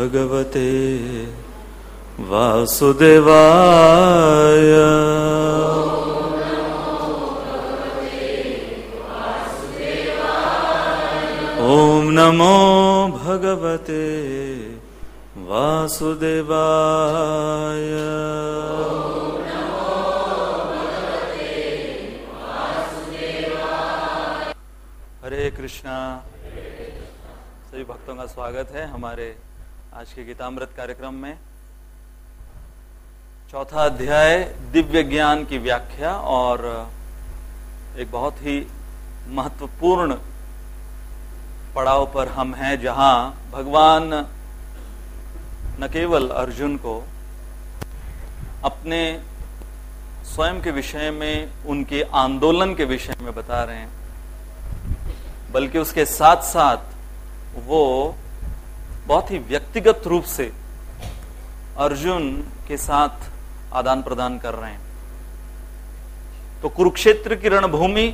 भगवते वासुदेवाय। ओम नमो भगवते वासुदेवाय। हरे कृष्णा। सभी भक्तों का स्वागत है हमारे आज के गीतामृत कार्यक्रम में। चौथा अध्याय दिव्य ज्ञान की व्याख्या और एक बहुत ही महत्वपूर्ण पड़ाव पर हम हैं, जहां भगवान न केवल अर्जुन को अपने स्वयं के विषय में, उनके आंदोलन के विषय में बता रहे हैं, बल्कि उसके साथ साथ वो बहुत ही व्यक्तिगत रूप से अर्जुन के साथ आदान प्रदान कर रहे हैं। तो कुरुक्षेत्र की रणभूमि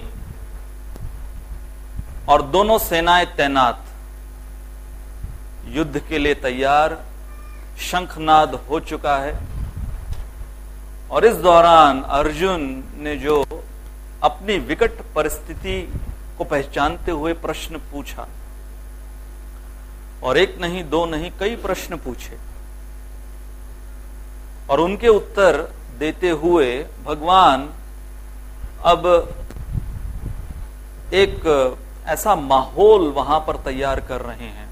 और दोनों सेनाएं तैनात, युद्ध के लिए तैयार, शंखनाद हो चुका है। और इस दौरान अर्जुन ने जो अपनी विकट परिस्थिति को पहचानते हुए प्रश्न पूछा, और एक नहीं, दो नहीं, कई प्रश्न पूछे, और उनके उत्तर देते हुए भगवान अब एक ऐसा माहौल वहां पर तैयार कर रहे हैं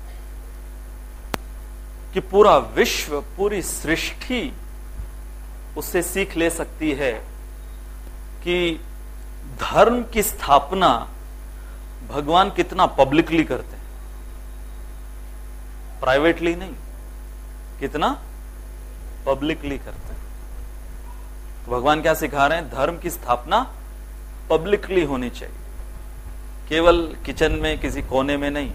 कि पूरा विश्व, पूरी सृष्टि उससे सीख ले सकती है कि धर्म की स्थापना भगवान कितना पब्लिकली करते हैं, प्राइवेटली नहीं, कितना पब्लिकली करते हैं। तो भगवान क्या सिखा रहे हैं? धर्म की स्थापना पब्लिकली होनी चाहिए, केवल किचन में किसी कोने में नहीं,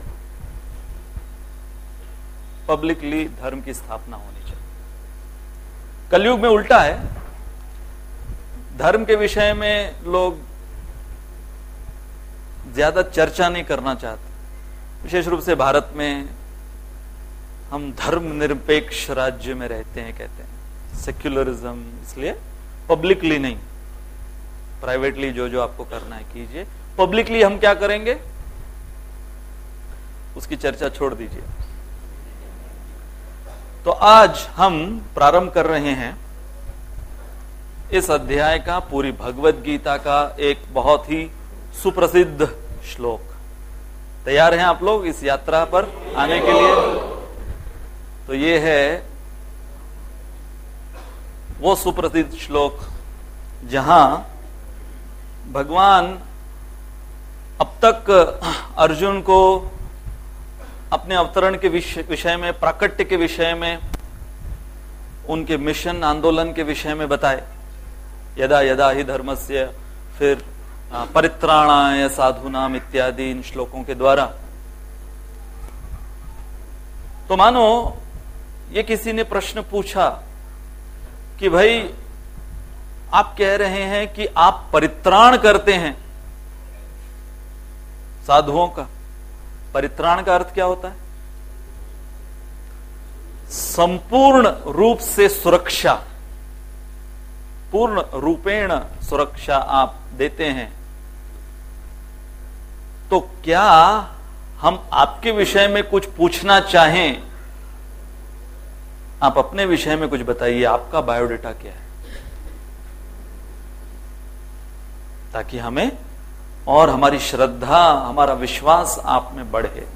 पब्लिकली धर्म की स्थापना होनी चाहिए। कलयुग में उल्टा है, धर्म के विषय में लोग ज्यादा चर्चा नहीं करना चाहते। विशेष रूप से भारत में हम धर्म निरपेक्ष राज्य में रहते हैं, कहते हैं सेक्युलरिज्म, इसलिए पब्लिकली नहीं, प्राइवेटली जो जो आपको करना है कीजिए, पब्लिकली हम क्या करेंगे उसकी चर्चा छोड़ दीजिए। तो आज हम प्रारंभ कर रहे हैं इस अध्याय का, पूरी भगवत गीता का एक बहुत ही सुप्रसिद्ध श्लोक। तैयार हैं आप लोग इस यात्रा पर आने के लिए? तो ये है वो सुप्रसिद्ध श्लोक जहां भगवान अब तक अर्जुन को अपने अवतरण के विषय में, प्राकट्य के विषय में, उनके मिशन आंदोलन के विषय में बताए, यदा यदा ही धर्मस्य, फिर परित्राणाय साधूनाम इत्यादि इन श्लोकों के द्वारा। तो मानो ये किसी ने प्रश्न पूछा कि भाई आप कह रहे हैं कि आप परित्राण करते हैं साधुओं का। परित्राण का अर्थ क्या होता है? संपूर्ण रूप से सुरक्षा, पूर्ण रूपेण सुरक्षा आप देते हैं। तो क्या हम आपके विषय में कुछ पूछना चाहें? आप अपने विषय में कुछ बताइए, आपका बायोडेटा क्या है, ताकि हमें और हमारी श्रद्धा, हमारा विश्वास आप में बढ़े।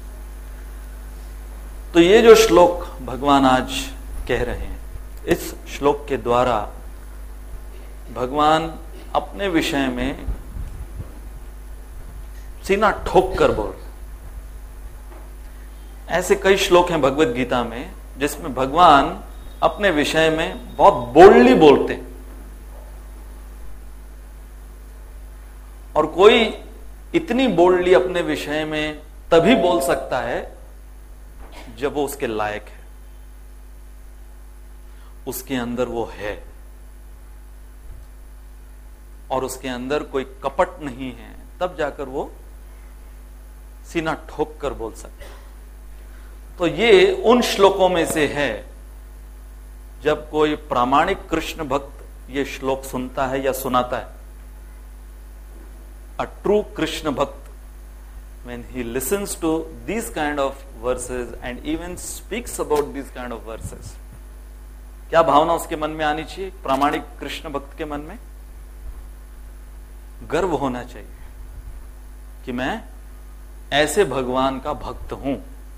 तो ये जो श्लोक भगवान आज कह रहे हैं, इस श्लोक के द्वारा भगवान अपने विषय में सीना ठोक कर बोल। ऐसे कई श्लोक हैं भगवत गीता में जिसमें भगवान अपने विषय में बहुत बोल्डली बोलते हैं, और कोई इतनी बोल्डली अपने विषय में तभी बोल सकता है जब वो उसके लायक है, उसके अंदर वो है, और उसके अंदर कोई कपट नहीं है, तब जाकर वो सीना ठोक कर बोल सकता है। तो ये उन श्लोकों में से है, जब कोई प्रामाणिक कृष्ण भक्त ये श्लोक सुनता है या सुनाता है, अ ट्रू कृष्ण भक्त, when he listens to these kind of verses and even speaks about these kind of verses, क्या भावना उसके मन में आनी चाहिए? प्रामाणिक कृष्ण भक्त के मन में गर्व होना चाहिए कि मैं ऐसे भगवान का भक्त हूं,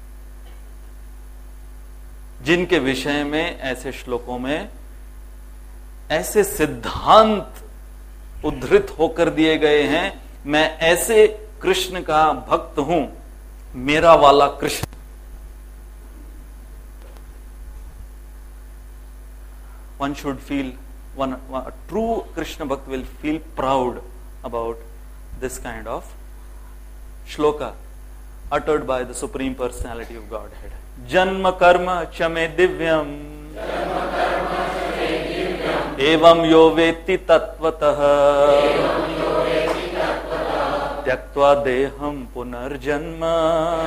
जिनके विषय में ऐसे श्लोकों में ऐसे सिद्धांत उद्धृत होकर दिए गए हैं। मैं ऐसे कृष्ण का भक्त हूं, मेरा वाला Krishna. One should feel, a true Krishna Bhakt will feel proud about this kind of shloka uttered by the Supreme Personality of Godhead. Janma karma chame divyam evam yo veti tatvatah tyaktva deham punarjanma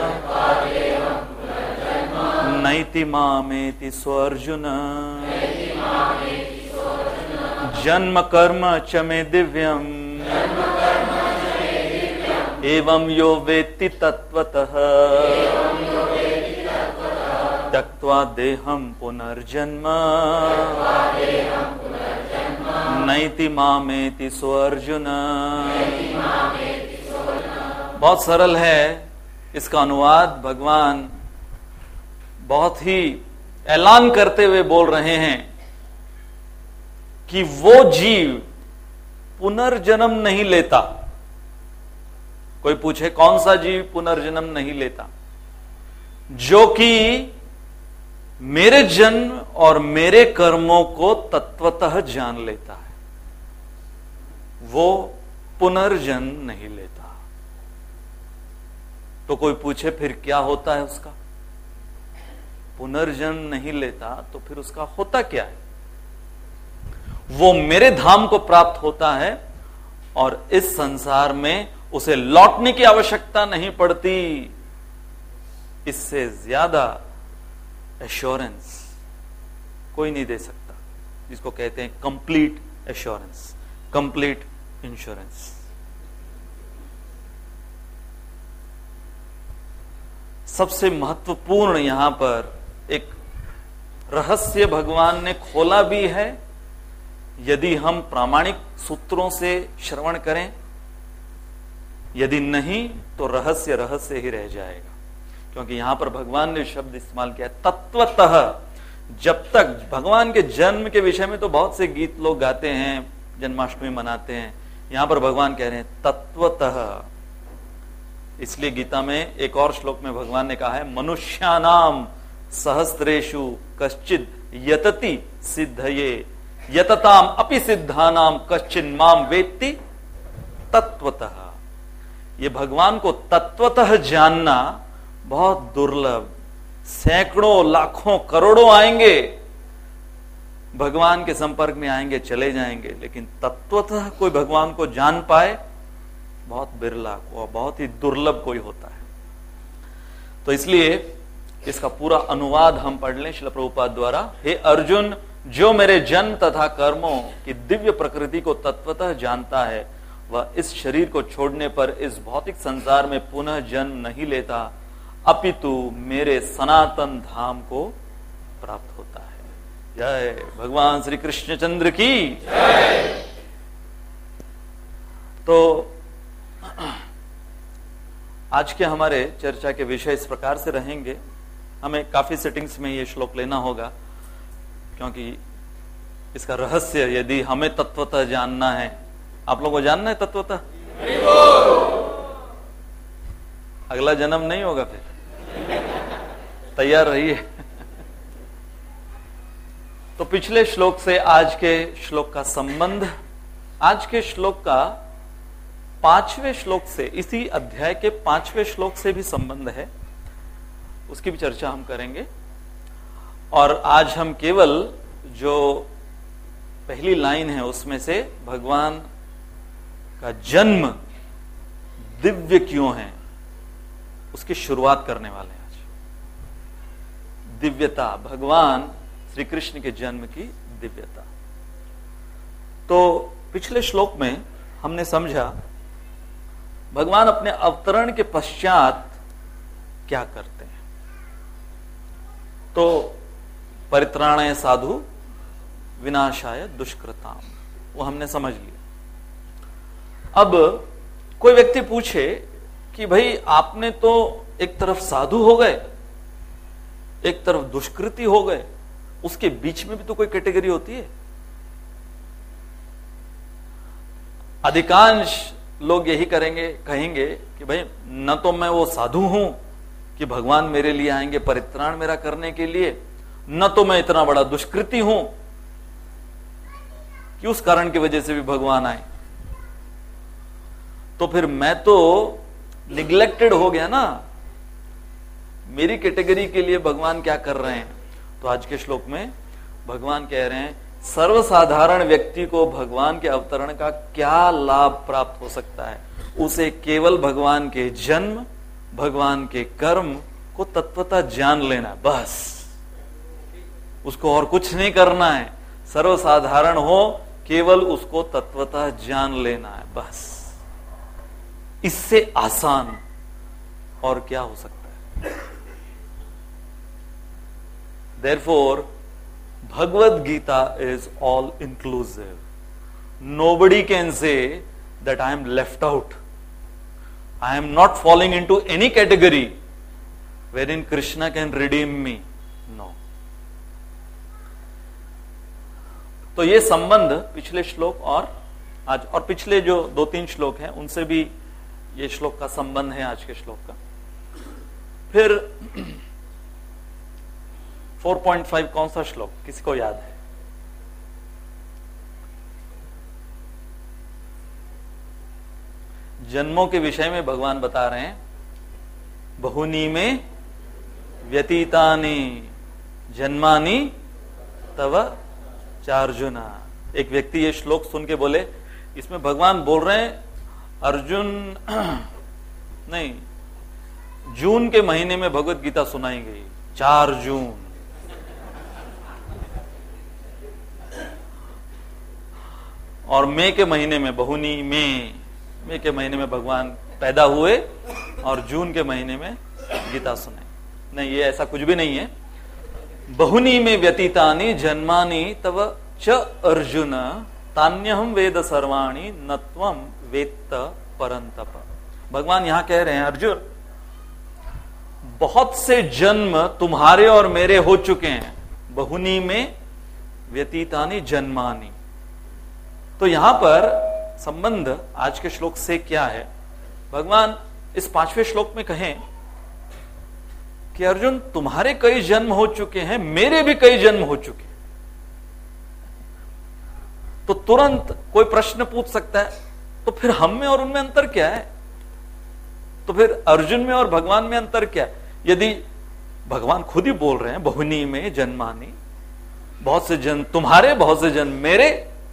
naiti mameti swarjuna. जन्म कर्म च मे दिव्यम एवं यो वेत्ति तत्वतः त्यक्त्वा देहं पुनर्जन्म नैति मामेति सो अर्जुन। बहुत सरल है इसका अनुवाद। भगवान बहुत ही ऐलान करते हुए बोल रहे हैं कि वो जीव पुनर्जन्म नहीं लेता। कोई पूछे कौन सा जीव पुनर्जन्म नहीं लेता? जो कि मेरे जन्म और मेरे कर्मों को तत्वतः जान लेता है, वो पुनर्जन्म नहीं लेता। तो कोई पूछे फिर क्या होता है उसका? पुनर्जन्म नहीं लेता तो फिर उसका होता क्या है? वो मेरे धाम को प्राप्त होता है और इस संसार में उसे लौटने की आवश्यकता नहीं पड़ती। इससे ज्यादा एश्योरेंस कोई नहीं दे सकता, जिसको कहते हैं कंप्लीट एश्योरेंस, कंप्लीट इंश्योरेंस। सबसे महत्वपूर्ण यहां पर एक रहस्य भगवान ने खोला भी है। यदि हम प्रामाणिक सूत्रों से श्रवण करें, यदि नहीं तो रहस्य रहस्य ही रह जाएगा। क्योंकि यहां पर भगवान ने शब्द इस्तेमाल किया तत्वतः। जब तक भगवान के जन्म के विषय में तो बहुत से गीत लोग गाते हैं, जन्माष्टमी मनाते हैं, यहां पर भगवान कह रहे हैं तत्वतः। इसलिए गीता में एक और श्लोक में भगवान ने कहा है मनुष्यानाम सहस्रेषु कश्चिद यतति सिद्धये यतताम अपि सिद्धानाम कश्चिन माम वेत्ति तत्वतः। ये भगवान को तत्वतः जानना बहुत दुर्लभ। सैकड़ों लाखों करोड़ों आएंगे, भगवान के संपर्क में आएंगे, चले जाएंगे, लेकिन तत्वतः कोई भगवान को जान पाए बहुत बिरला और बहुत ही दुर्लभ कोई होता है। तो इसलिए इसका पूरा अनुवाद हम पढ़ लें श्रील प्रभुपाद द्वारा। हे अर्जुन, जो मेरे जन्म तथा कर्मों की दिव्य प्रकृति को तत्वतः जानता है, वह इस शरीर को छोड़ने पर इस भौतिक संसार में पुनः जन्म नहीं लेता, अपितु मेरे सनातन धाम को प्राप्त होता है। जय भगवान श्री कृष्णचंद्र की जय। तो आज के हमारे चर्चा के विषय इस प्रकार से रहेंगे। हमें काफी सेटिंग्स में ये श्लोक लेना होगा, क्योंकि इसका रहस्य यदि हमें तत्वतः जानना है, आप लोगों को जानना है तत्वतः, अगला जन्म नहीं होगा, फिर तैयार रहिए। तो पिछले श्लोक से आज के श्लोक का संबंध, आज के श्लोक का 5वें श्लोक से, इसी अध्याय के 5वें श्लोक से भी संबंध है, उसकी भी चर्चा हम करेंगे। और आज हम केवल जो पहली लाइन है उसमें से भगवान का जन्म दिव्य क्यों है उसकी शुरुआत करने वाले हैं आज। दिव्यता, भगवान श्री कृष्ण के जन्म की दिव्यता। तो पिछले श्लोक में हमने समझा भगवान अपने अवतरण के पश्चात क्या करते हैं। तो परित्राणाय साधु विनाशाय दुष्कृताम, वो हमने समझ लिया। अब कोई व्यक्ति पूछे कि भाई आपने तो एक तरफ साधु हो गए, एक तरफ दुष्कृति हो गए, उसके बीच में भी तो कोई कैटेगरी होती है। अधिकांश लोग यही कहेंगे कि भाई न तो मैं वो साधु हूं कि भगवान मेरे लिए आएंगे परित्राण मेरा करने के लिए, न तो मैं इतना बड़ा दुष्कृति हूं कि उस कारण की वजह से भी भगवान आए। तो फिर मैं तो निग्लेक्टेड हो गया ना, मेरी कैटेगरी के लिए भगवान क्या कर रहे हैं। तो आज के श्लोक में भगवान कह रहे हैं सर्वसाधारण व्यक्ति को भगवान के अवतरण का क्या लाभ प्राप्त हो सकता है। उसे केवल भगवान के जन्म, भगवान के कर्म को तत्वतः जान लेना, बस उसको और कुछ नहीं करना है। सर्वसाधारण हो, केवल उसको तत्वतः जान लेना है, बस। इससे आसान और क्या हो सकता है। Therefore, Bhagavad Gita is all inclusive. Nobody can say that I am left out. I am not falling into any category wherein Krishna can redeem me. No. तो ये संबंध पिछले श्लोक और आज और पिछले जो 2-3 श्लोक हैं उनसे भी ये श्लोक का संबंध है आज के श्लोक का। फिर 4.5 कौन सा श्लोक किसी को याद है? जन्मों के विषय में भगवान बता रहे हैं बहुनी में व्यतीतानि जन्मानि तव चार्जुना। एक व्यक्ति ये श्लोक सुन के बोले, इसमें भगवान बोल रहे हैं अर्जुन नहीं, जून के महीने में भगवत गीता सुनाई गई, 4 जून। और मई के महीने में बहुनी मई के महीने में भगवान पैदा हुए और जून के महीने में गीता सुनाई। नहीं, ये ऐसा कुछ भी नहीं है। बहुनी में व्यतीतानि जन्मानि तव च अर्जुन तान्यहम वेद सर्वाणि नत्वम वेत्त परंतप। भगवान यहां कह रहे हैं अर्जुन, बहुत से जन्म तुम्हारे और मेरे हो चुके हैं। बहुनी में व्यतीतानि जन्मानि। तो यहां पर संबंध आज के श्लोक से क्या है? भगवान इस 5वें श्लोक में कहें कि अर्जुन तुम्हारे कई जन्म हो चुके हैं, मेरे भी कई जन्म हो चुके हैं। तो तुरंत कोई प्रश्न पूछ सकता है, तो फिर हम में और उनमें अंतर क्या है? तो फिर अर्जुन में और भगवान में अंतर क्या है? यदि भगवान खुद ही बोल रहे हैं बहुनी में जन्मानि, बहुत से जन्म तुम्हारे, बहुत से जन्म मेरे,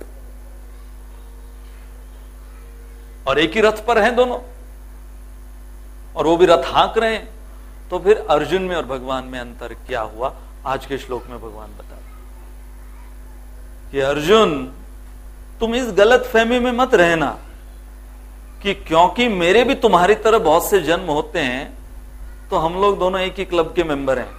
और एक ही रथ पर हैं दोनों, और वो भी रथ हाँक रहे हैं, तो फिर अर्जुन में और भगवान में अंतर क्या हुआ? आज के श्लोक में भगवान बता कि अर्जुन तुम इस गलत फहमी में मत रहना कि क्योंकि मेरे भी तुम्हारी तरह बहुत से जन्म होते हैं तो हम लोग दोनों एक ही क्लब के मेंबर हैं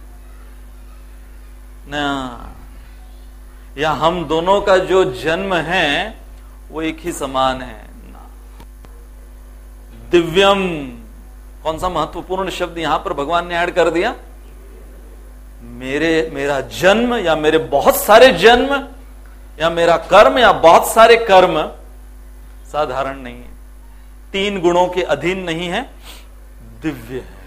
ना, या हम दोनों का जो जन्म है वो एक ही समान है ना। दिव्यम, कौन सा महत्वपूर्ण शब्द यहां पर भगवान ने ऐड कर दिया? मेरा जन्म या मेरे बहुत सारे जन्म या मेरा कर्म या बहुत सारे कर्म साधारण नहीं है, 3 गुणों के अधीन नहीं है, दिव्य है।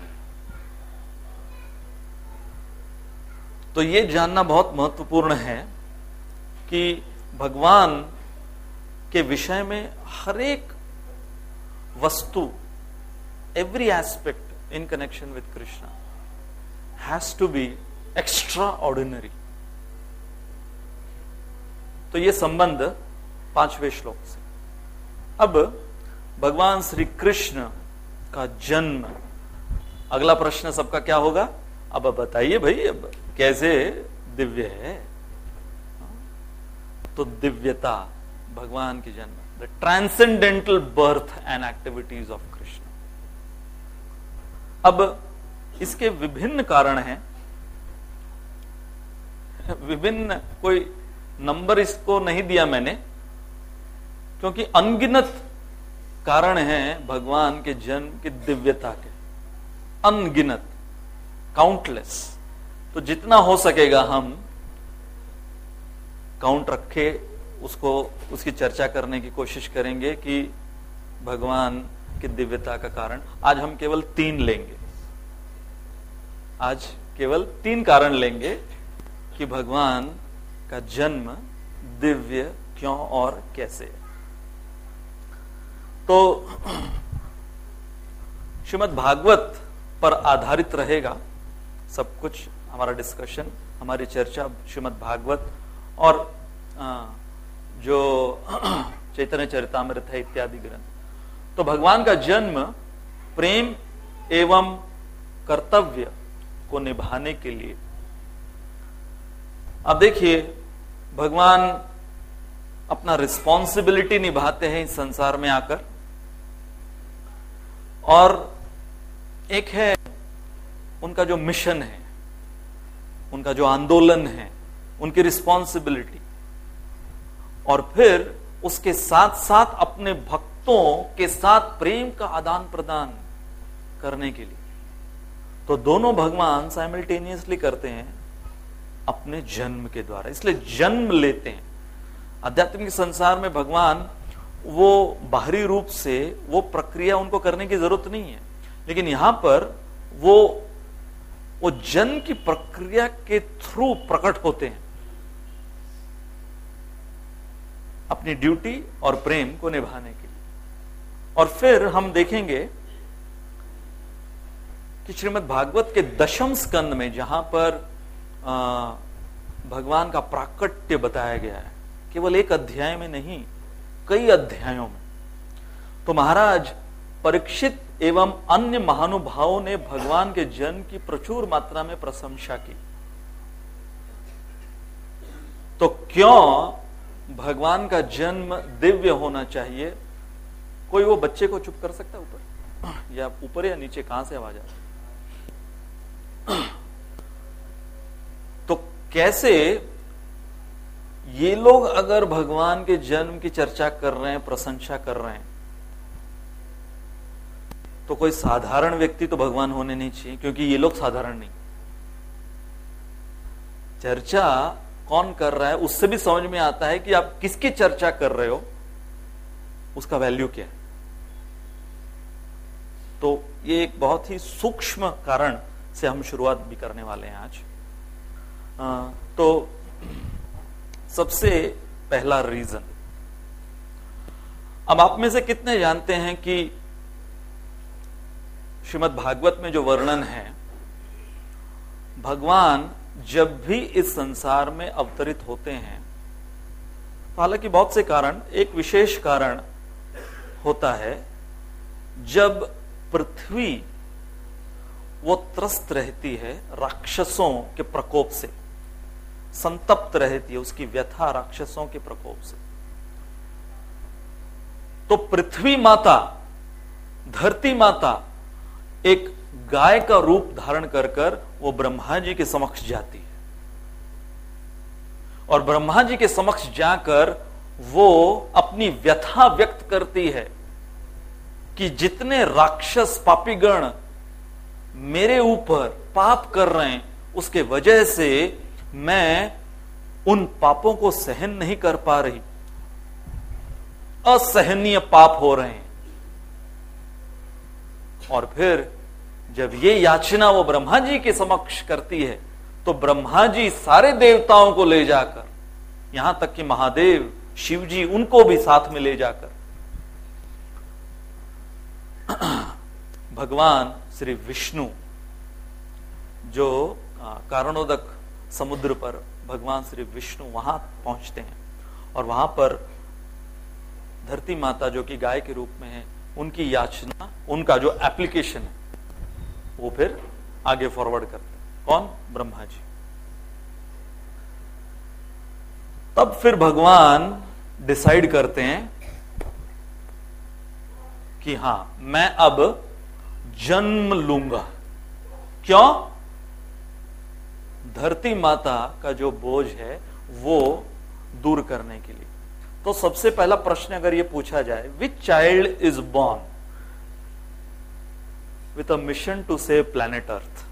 तो ये जानना बहुत महत्वपूर्ण है कि भगवान के विषय में हर एक वस्तु, every aspect in connection with Krishna has to be extraordinary. तो ये संबंध 5वें श्लोक से। अब भगवान श्री कृष्ण का जन्म, अगला प्रश्न सबका क्या होगा? अब बताइए भाई, अब कैसे दिव्य है? तो दिव्यता, भगवान की जन्म, the transcendental birth and activities of Krishna. अब इसके विभिन्न कारण हैं, विभिन्न, कोई नंबर इसको नहीं दिया मैंने, क्योंकि अनगिनत कारण हैं भगवान के जन्म की दिव्यता के, अनगिनत, काउंटलेस। तो जितना हो सकेगा हम काउंट रखे उसको, उसकी चर्चा करने की कोशिश करेंगे कि भगवान की दिव्यता का कारण। आज हम केवल 3 लेंगे, आज केवल 3 कारण लेंगे कि भगवान का जन्म दिव्य क्यों और कैसे। तो श्रीमद् भागवत पर आधारित रहेगा सब कुछ, हमारा डिस्कशन, हमारी चर्चा श्रीमद् भागवत और जो चैतन्य चरितामृत है इत्यादि ग्रंथ। तो भगवान का जन्म प्रेम एवं कर्तव्य को निभाने के लिए। अब देखिए, भगवान अपना रिस्पॉन्सिबिलिटी निभाते हैं इस संसार में आकर, और एक है उनका जो मिशन है, उनका जो आंदोलन है, उनकी रिस्पॉन्सिबिलिटी, और फिर उसके साथ साथ अपने भक्तों के साथ प्रेम का आदान प्रदान करने के लिए। तो दोनों भगवान साइमल्टेनियसली करते हैं अपने जन्म के द्वारा, इसलिए जन्म लेते हैं। आध्यात्मिक संसार में भगवान वो बाहरी रूप से वो प्रक्रिया उनको करने की जरूरत नहीं है, लेकिन यहां पर वो जन्म की प्रक्रिया के थ्रू प्रकट होते हैं अपनी ड्यूटी और प्रेम को निभाने के लिए। और फिर हम देखेंगे कि श्रीमद् भागवत के 10वें स्कंद में, जहां पर भगवान का प्राकट्य बताया गया है, केवल एक अध्याय में नहीं, कई अध्यायों में, तो महाराज परीक्षित एवं अन्य महानुभावों ने भगवान के जन्म की प्रचुर मात्रा में प्रशंसा की। तो क्यों भगवान का जन्म दिव्य होना चाहिए? कोई वो बच्चे को चुप कर सकता है ऊपर, या ऊपर या नीचे, कहां से आवाज आ रही? तो कैसे ये लोग अगर भगवान के जन्म की चर्चा कर रहे हैं, प्रशंसा कर रहे हैं, तो कोई साधारण व्यक्ति तो भगवान होने नहीं चाहिए, क्योंकि ये लोग साधारण नहीं। चर्चा कौन कर रहा है उससे भी समझ में आता है कि आप किसकी चर्चा कर रहे हो, उसका वैल्यू क्या है। तो ये एक बहुत ही सूक्ष्म कारण से हम शुरुआत भी करने वाले हैं आज। तो सबसे पहला रीजन, अब आप में से कितने जानते हैं कि श्रीमद् भागवत में जो वर्णन है, भगवान जब भी इस संसार में अवतरित होते हैं, हालांकि बहुत से कारण, एक विशेष कारण होता है, जब पृथ्वी वो त्रस्त रहती है राक्षसों के प्रकोप से, संतप्त रहती है, उसकी व्यथा राक्षसों के प्रकोप से। तो पृथ्वी माता, धरती माता एक गाय का रूप धारण कर कर वो ब्रह्मा जी के समक्ष जाती है, और ब्रह्मा जी के समक्ष जाकर वो अपनी व्यथा व्यक्त करती है कि जितने राक्षस पापीगण मेरे ऊपर पाप कर रहे हैं, उसके वजह से मैं उन पापों को सहन नहीं कर पा रही, असहनीय पाप हो रहे हैं। और फिर जब ये याचना वो ब्रह्मा जी के समक्ष करती है, तो ब्रह्मा जी सारे देवताओं को ले जाकर, यहां तक कि महादेव शिव जी, उनको भी साथ में ले जाकर भगवान श्री विष्णु, जो कारणोदक समुद्र पर भगवान श्री विष्णु वहां पहुंचते हैं, और वहां पर धरती माता जो कि गाय के रूप में है, उनकी याचना, उनका जो एप्लीकेशन है, वो फिर आगे फॉरवर्ड करते हैं। कौन? ब्रह्मा जी। तब फिर भगवान डिसाइड करते हैं कि हां, मैं अब जन्म लूंगा। क्यों? धरती माता का जो बोझ है वो दूर करने के लिए। तो सबसे पहला प्रश्न अगर ये पूछा जाए, which child is born with a mission to save planet Earth?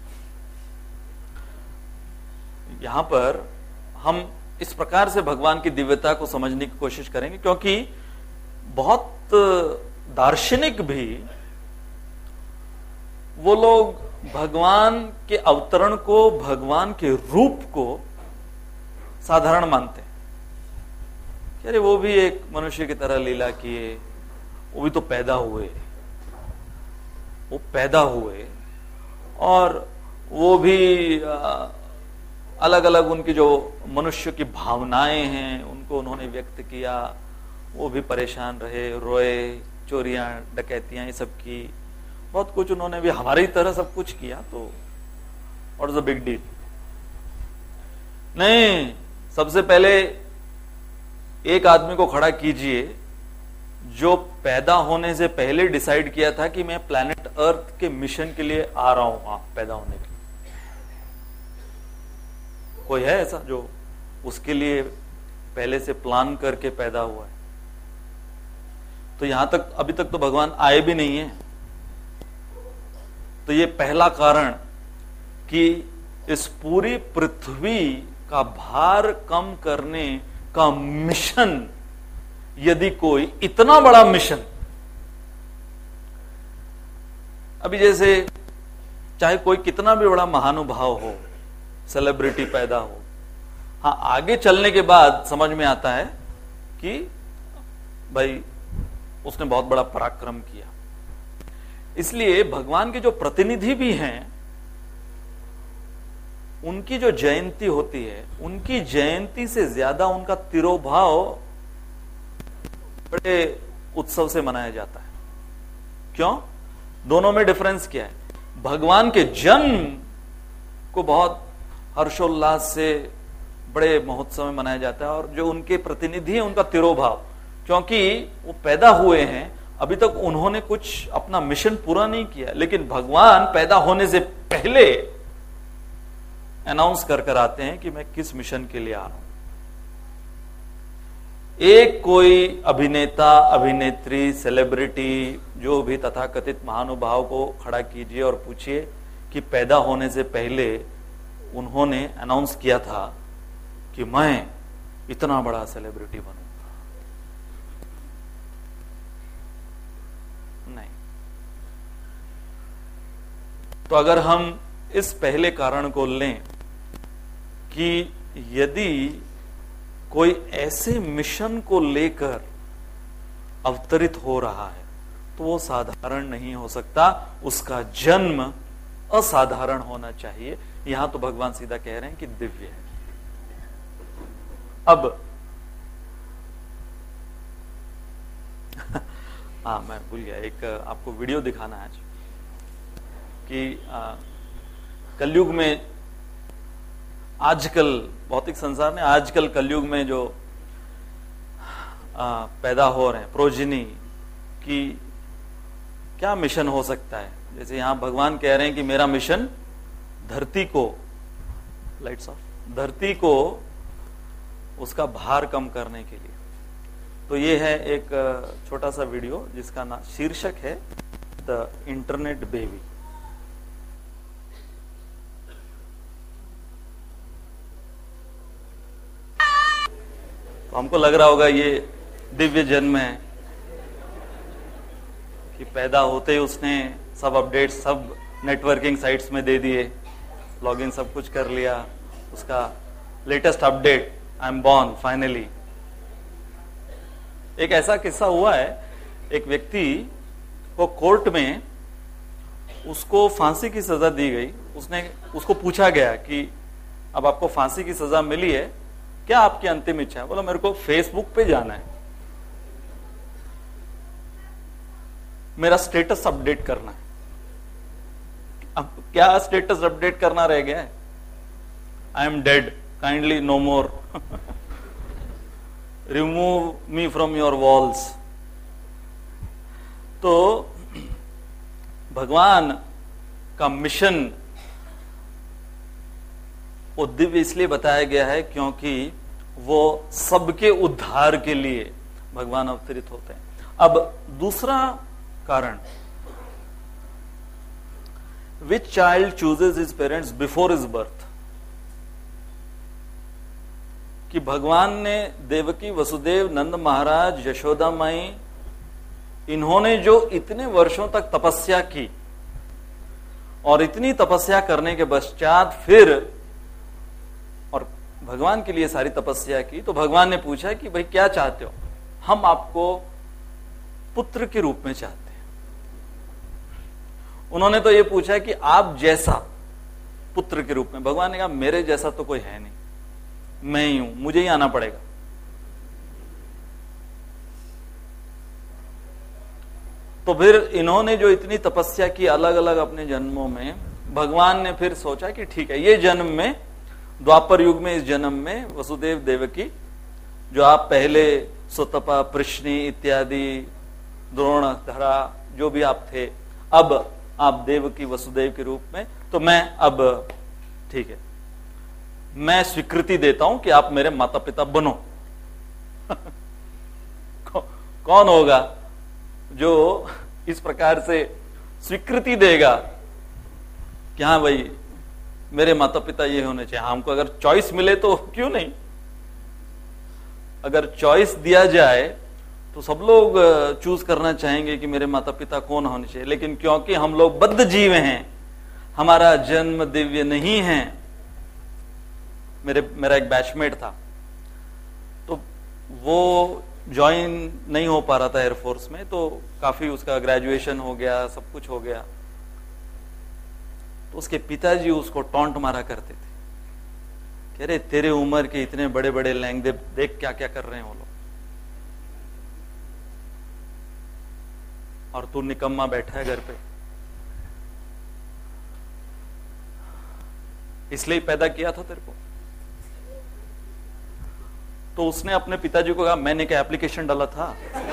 यहां पर हम इस प्रकार से भगवान की दिव्यता को समझने की कोशिश करेंगे, क्योंकि बहुत दार्शनिक भी वो लोग भगवान के अवतरण को, भगवान के रूप को साधारण मानते हैं। अरे वो भी एक मनुष्य की तरह लीला किए, वो भी तो पैदा हुए, वो पैदा हुए और वो भी अलग अलग उनकी जो मनुष्य की भावनाएं हैं उनको उन्होंने व्यक्त किया। वो भी परेशान रहे, रोए, चोरियां डकैतियां ये सब की, बहुत कुछ उन्होंने भी हमारी तरह सब कुछ किया। तो what is the big deal? नहीं, सबसे पहले एक आदमी को खड़ा कीजिए जो पैदा होने से पहले डिसाइड किया था कि मैं प्लैनेट अर्थ के मिशन के लिए आ रहा हूं। हाँ, पैदा होने के लिए कोई है ऐसा जो उसके लिए पहले से प्लान करके पैदा हुआ है? तो यहां तक अभी तक तो भगवान आए भी नहीं है। तो ये पहला कारण कि इस पूरी पृथ्वी का भार कम करने का मिशन, यदि कोई इतना बड़ा मिशन, अभी जैसे चाहे कोई कितना भी बड़ा महानुभाव हो, सेलिब्रिटी पैदा हो, हाँ, आगे चलने के बाद समझ में आता है कि भाई उसने बहुत बड़ा पराक्रम किया। इसलिए भगवान के जो प्रतिनिधि भी हैं, उनकी जो जयंती होती है, उनकी जयंती से ज्यादा उनका तिरोभाव बड़े उत्सव से मनाया जाता है। क्यों? दोनों में डिफरेंस क्या है? भगवान के जन्म को बहुत हर्षोल्लास से बड़े महोत्सव में मनाया जाता है, और जो उनके प्रतिनिधि हैं उनका तिरोभाव, क्योंकि वो पैदा हुए हैं, अभी तक उन्होंने कुछ अपना मिशन पूरा नहीं किया, लेकिन भगवान पैदा होने से पहले अनाउंस कर आते हैं कि मैं किस मिशन के लिए आ रहा हूं। एक कोई अभिनेता, अभिनेत्री, सेलिब्रिटी, जो भी तथाकथित महानुभाव को खड़ा कीजिए और पूछिए कि पैदा होने से पहले उन्होंने अनाउंस किया था कि मैं इतना बड़ा सेलिब्रिटी बनूंगा। नहीं। तो अगर हम इस पहले कारण को लें कि यदि कोई ऐसे मिशन को लेकर अवतरित हो रहा है तो वो साधारण नहीं हो सकता, उसका जन्म असाधारण होना चाहिए। यहां तो भगवान सीधा कह रहे हैं कि दिव्य है। अब हाँ, मैं भूल गया, एक आपको वीडियो दिखाना है आज कि कलयुग में, आजकल भौतिक संसार में, आजकल कलयुग में जो पैदा हो रहे हैं प्रोजिनी की क्या मिशन हो सकता है। जैसे यहां भगवान कह रहे हैं कि मेरा मिशन धरती को, लाइट्स ऑफ, धरती को उसका भार कम करने के लिए। तो ये है एक छोटा सा वीडियो जिसका नाम, शीर्षक है द इंटरनेट बेबी। तो हमको लग रहा होगा ये दिव्य जन्म है कि पैदा होते ही उसने सब अपडेट सब नेटवर्किंग साइट्स में दे दिए, लॉगिन सब कुछ कर लिया, उसका latest update, I am born finally. एक ऐसा किस्सा हुआ है, एक व्यक्ति को कोर्ट में उसको फांसी की सजा दी गई। उसको पूछा गया कि अब आपको फांसी की सजा मिली है, क्या आपकी अंतिम इच्छा है? बोला मेरे को फेसबुक पे जाना है, मेरा स्टेटस अपडेट करना है। अब क्या स्टेटस अपडेट करना रह गया है? I am dead, kindly no more, remove me from your walls. तो भगवान का मिशन वो दिव्य इसलिए बताया गया है क्योंकि वो सबके उद्धार के लिए भगवान अवतरित होते हैं। अब दूसरा कारण, which child chooses his parents before his birth, कि भगवान ने देवकी, वसुदेव, नंद महाराज, यशोदा माई, इन्होंने जो इतने वर्षों तक तपस्या की और इतनी तपस्या करने के पश्चात फिर, और भगवान के लिए सारी तपस्या की, तो भगवान ने पूछा कि भाई क्या चाहते हो? हम आपको पुत्र के रूप में चाहते हैं। उन्होंने तो ये पूछा कि आप जैसा पुत्र के रूप में। भगवान ने कहा मेरे जैसा तो कोई है नहीं, मैं ही हूं, मुझे ही आना पड़ेगा। तो फिर इन्होंने जो इतनी तपस्या की अलग अलग अपने जन्मों में, भगवान ने फिर सोचा कि ठीक है, ये जन्म में, द्वापर युग में, इस जन्म में वसुदेव देवकी, जो आप पहले सुतपा, पृश्नि इत्यादि, द्रोण, धरा, जो भी आप थे, अब आप देवकी वसुदेव के रूप में, तो मैं अब ठीक है, मैं स्वीकृति देता हूं कि आप मेरे माता पिता बनो। कौन होगा जो इस प्रकार से स्वीकृति देगा कि हाँ भाई मेरे माता पिता ये होने चाहिए? हमको अगर चॉइस मिले तो क्यों नहीं? अगर चॉइस दिया जाए तो सब लोग चूज करना चाहेंगे कि मेरे माता पिता कौन होने चाहिए, लेकिन क्योंकि हम लोग बद्ध जीव हैं, हमारा जन्म दिव्य नहीं है। मेरा एक बैचमेट था, तो वो ज्वाइन नहीं हो पा रहा था एयरफोर्स में, तो काफी उसका ग्रेजुएशन हो गया, सब कुछ हो गया, तो उसके पिताजी उसको टॉन्ट मारा करते थे, कह रहे तेरे उम्र के इतने बड़े बड़े लैंग, देख क्या क्या कर रहे हैं वो लोग, और तू निकम्मा बैठा है घर पे। इसलिए पैदा किया था तेरे को। तो उसने अपने पिताजी को कहा मैंने क्या एप्लीकेशन डाला था?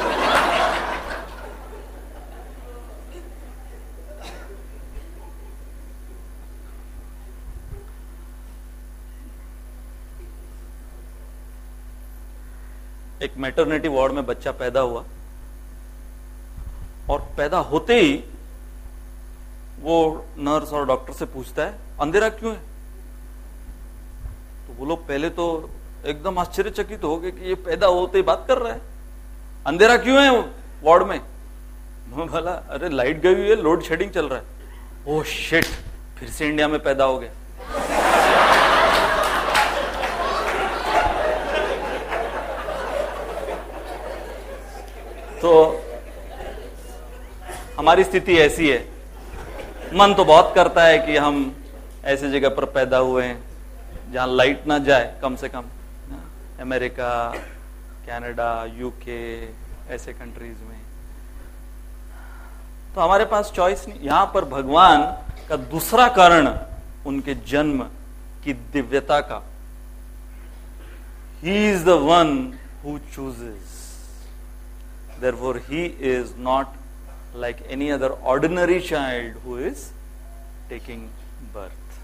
एक मैटरनिटी वार्ड में बच्चा पैदा हुआ, और पैदा होते ही वो नर्स और डॉक्टर से पूछता है अंधेरा क्यों है? तो वो लोग पहले तो एकदम आश्चर्यचकित हो गए कि ये पैदा होते ही बात कर रहा है, अंधेरा क्यों है वार्ड में? भला अरे लाइट गई हुई है, लोड शेडिंग चल रहा है। ओह शिट, फिर से इंडिया में पैदा हो गया। तो हमारी स्थिति ऐसी है, मन तो बहुत करता है कि हम ऐसी जगह पर पैदा हुए हैं जहां लाइट ना जाए, कम से कम अमेरिका, कनाडा, यूके, ऐसे कंट्रीज में। तो हमारे पास चॉइस नहीं। यहां पर भगवान का दूसरा कारण उनके जन्म की दिव्यता का, he is the one who chooses, therefore he is not like any other ordinary child who is taking birth.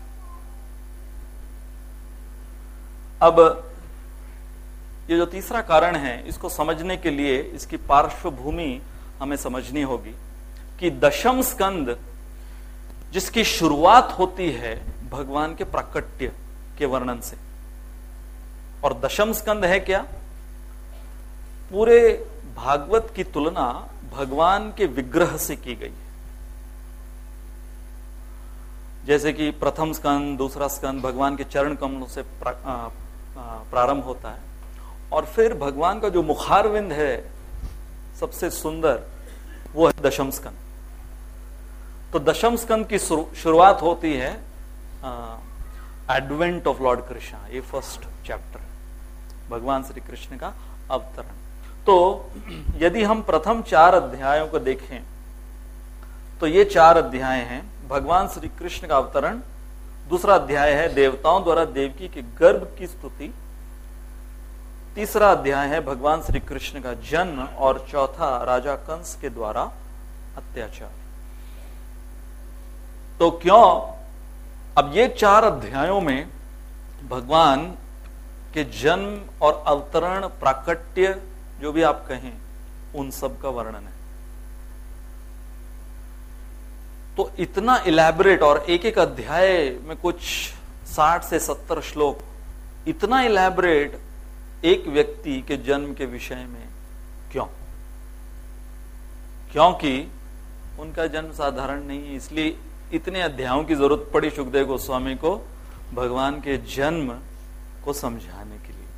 अब ये जो तीसरा कारण है, इसको समझने के लिए इसकी पार्श्वभूमि हमें समझनी होगी कि दशम स्कंद जिसकी शुरुआत होती है भगवान के प्राकट्य के वर्णन से, और दशम स्कंद है क्या? पूरे भागवत की तुलना भगवान के विग्रह से की गई है। जैसे कि प्रथम स्कंद, दूसरा स्कंद भगवान के चरण कमलों से प्रारंभ होता है, और फिर भगवान का जो मुखारविंद है सबसे सुंदर, वो है दशम स्कंद। तो दशम स्कंद की शुरुआत होती है एडवेंट ऑफ लॉर्ड कृष्ण, ये फर्स्ट चैप्टर, भगवान श्री कृष्ण का अवतरण। तो यदि हम प्रथम 4 अध्यायों को देखें तो ये 4 अध्याय हैं भगवान श्री कृष्ण का अवतरण। दूसरा अध्याय है देवताओं द्वारा देवकी के गर्भ की स्तुति। तीसरा अध्याय है भगवान श्री कृष्ण का जन्म और चौथा राजा कंस के द्वारा अत्याचार। तो क्यों अब ये 4 अध्यायों में भगवान के जन्म और अवतरण, प्राकट्य, जो भी आप कहें, उन सब का वर्णन है। तो इतना इलैबोरेट, और एक एक अध्याय में कुछ 60 से 70 श्लोक, इतना इलैबोरेट एक व्यक्ति के जन्म के विषय में क्यों? क्योंकि उनका जन्म साधारण नहीं है, इसलिए इतने अध्यायों की जरूरत पड़ी सुखदेव गोस्वामी को भगवान के जन्म को समझाने के लिए।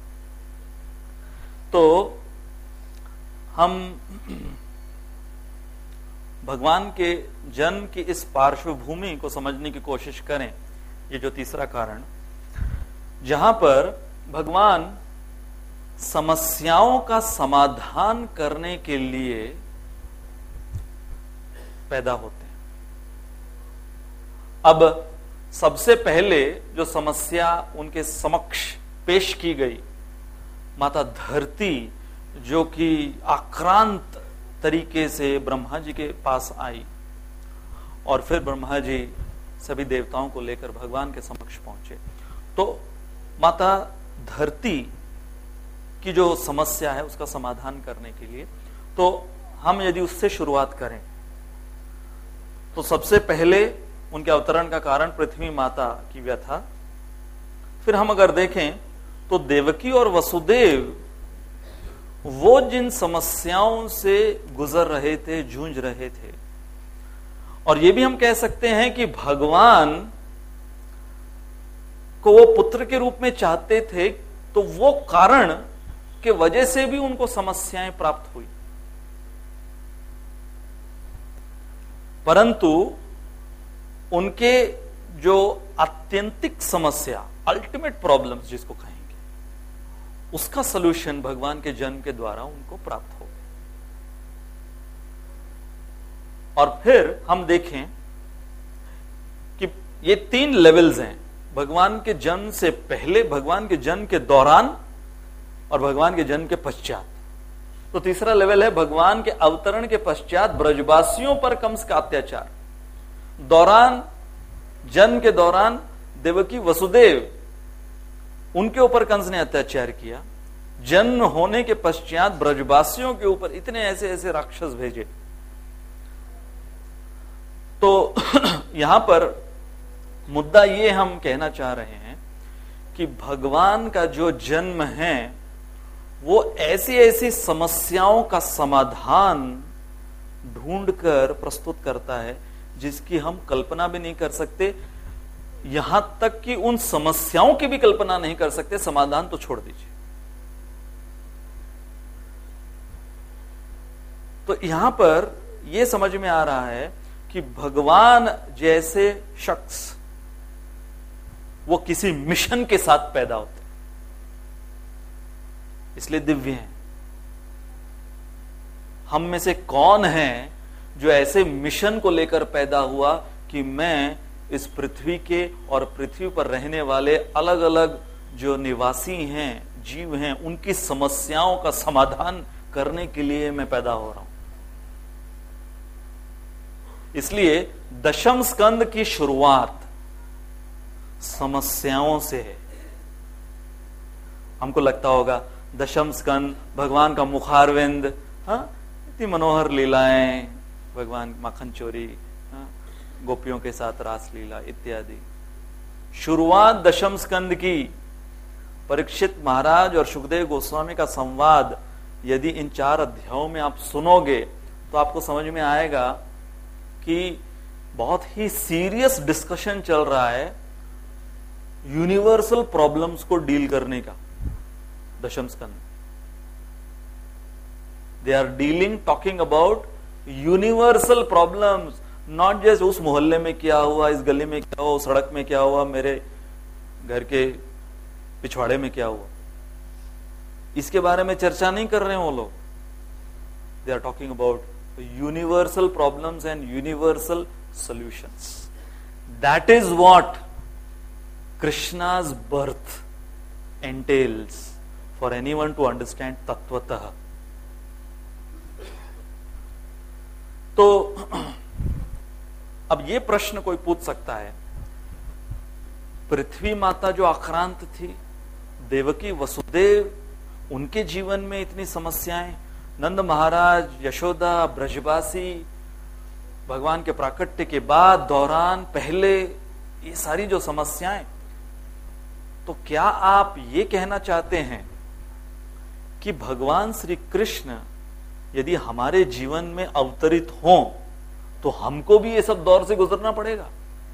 तो हम भगवान के जन्म की इस पार्श्वभूमि को समझने की कोशिश करें। ये जो तीसरा कारण, जहां पर भगवान समस्याओं का समाधान करने के लिए पैदा होते हैं। अब सबसे पहले जो समस्या उनके समक्ष पेश की गई, माता धरती जो कि आक्रांत तरीके से ब्रह्मा जी के पास आई, और फिर ब्रह्मा जी सभी देवताओं को लेकर भगवान के समक्ष पहुंचे। तो माता धरती की जो समस्या है उसका समाधान करने के लिए, तो हम यदि उससे शुरुआत करें, तो सबसे पहले उनके अवतरण का कारण पृथ्वी माता की व्यथा। फिर हम अगर देखें तो देवकी और वसुदेव वो जिन समस्याओं से गुजर रहे थे, जूझ रहे थे, और ये भी हम कह सकते हैं कि भगवान को वो पुत्र के रूप में चाहते थे, तो वो कारण के वजह से भी उनको समस्याएं प्राप्त हुई। परंतु उनके जो आत्यंतिक समस्या, अल्टीमेट प्रॉब्लम्स जिसको कहेंगे, उसका सलूशन भगवान के जन्म के द्वारा उनको प्राप्त हो गया। और फिर हम देखें कि ये 3 लेवल्स हैं, भगवान के जन्म से पहले, भगवान के जन्म के दौरान और भगवान के जन्म के पश्चात। तो तीसरा लेवल है भगवान के अवतरण के पश्चात ब्रजवासियों पर कंस का अत्याचार। दौरान, जन्म के दौरान देवकी वसुदेव, उनके ऊपर कंस ने अत्याचार किया। जन्म होने के पश्चात ब्रजवासियों के ऊपर इतने ऐसे ऐसे राक्षस भेजे। तो यहां पर मुद्दा ये हम कहना चाह रहे हैं कि भगवान का जो जन्म है वो ऐसी ऐसी समस्याओं का समाधान ढूंढकर प्रस्तुत करता है जिसकी हम कल्पना भी नहीं कर सकते, यहां तक कि उन समस्याओं की भी कल्पना नहीं कर सकते, समाधान तो छोड़ दीजिए। तो यहां पर यह समझ में आ रहा है कि भगवान जैसे शख्स वो किसी मिशन के साथ पैदा होते हैं, इसलिए दिव्य हैं। हम में से कौन है जो ऐसे मिशन को लेकर पैदा हुआ कि मैं इस पृथ्वी के और पृथ्वी पर रहने वाले अलग अलग जो निवासी हैं, जीव हैं, उनकी समस्याओं का समाधान करने के लिए मैं पैदा हो रहा हूं। इसलिए दशम स्कंद की शुरुआत समस्याओं से है। हमको लगता होगा दशम स्कंद भगवान का मुखारविंद, इतनी मनोहर लीलाएं, भगवान माखन चोरी, गोपियों के साथ रासलीला इत्यादि। शुरुआत दशम स्कंद की परीक्षित महाराज और सुखदेव गोस्वामी का संवाद यदि इन 4 अध्यायों में आप सुनोगे तो आपको समझ में आएगा कि बहुत ही सीरियस डिस्कशन चल रहा है यूनिवर्सल प्रॉब्लम्स को डील करने का। दशम स्कंद, they are dealing, talking about universal problems, not just उस मोहल्ले में क्या हुआ, इस गली में क्या हुआ, उस सड़क में क्या हुआ, मेरे घर के पिछवाड़े में क्या हुआ, इसके बारे में चर्चा नहीं कर रहे हैं वो लोग। They are talking about universal problems and universal solutions. That is what Krishna's birth entails for anyone to understand तत्वतः। तो अब ये प्रश्न कोई पूछ सकता है, पृथ्वी माता जो आक्रांत थी, देवकी वसुदेव, उनके जीवन में इतनी समस्याएं, नंद महाराज, यशोदा, ब्रजवासी, भगवान के प्राकट्य के बाद, दौरान, पहले, ये सारी जो समस्याएं, तो क्या आप ये कहना चाहते हैं कि भगवान श्री कृष्ण यदि हमारे जीवन में अवतरित हों तो हमको भी ये सब दौर से गुजरना पड़ेगा?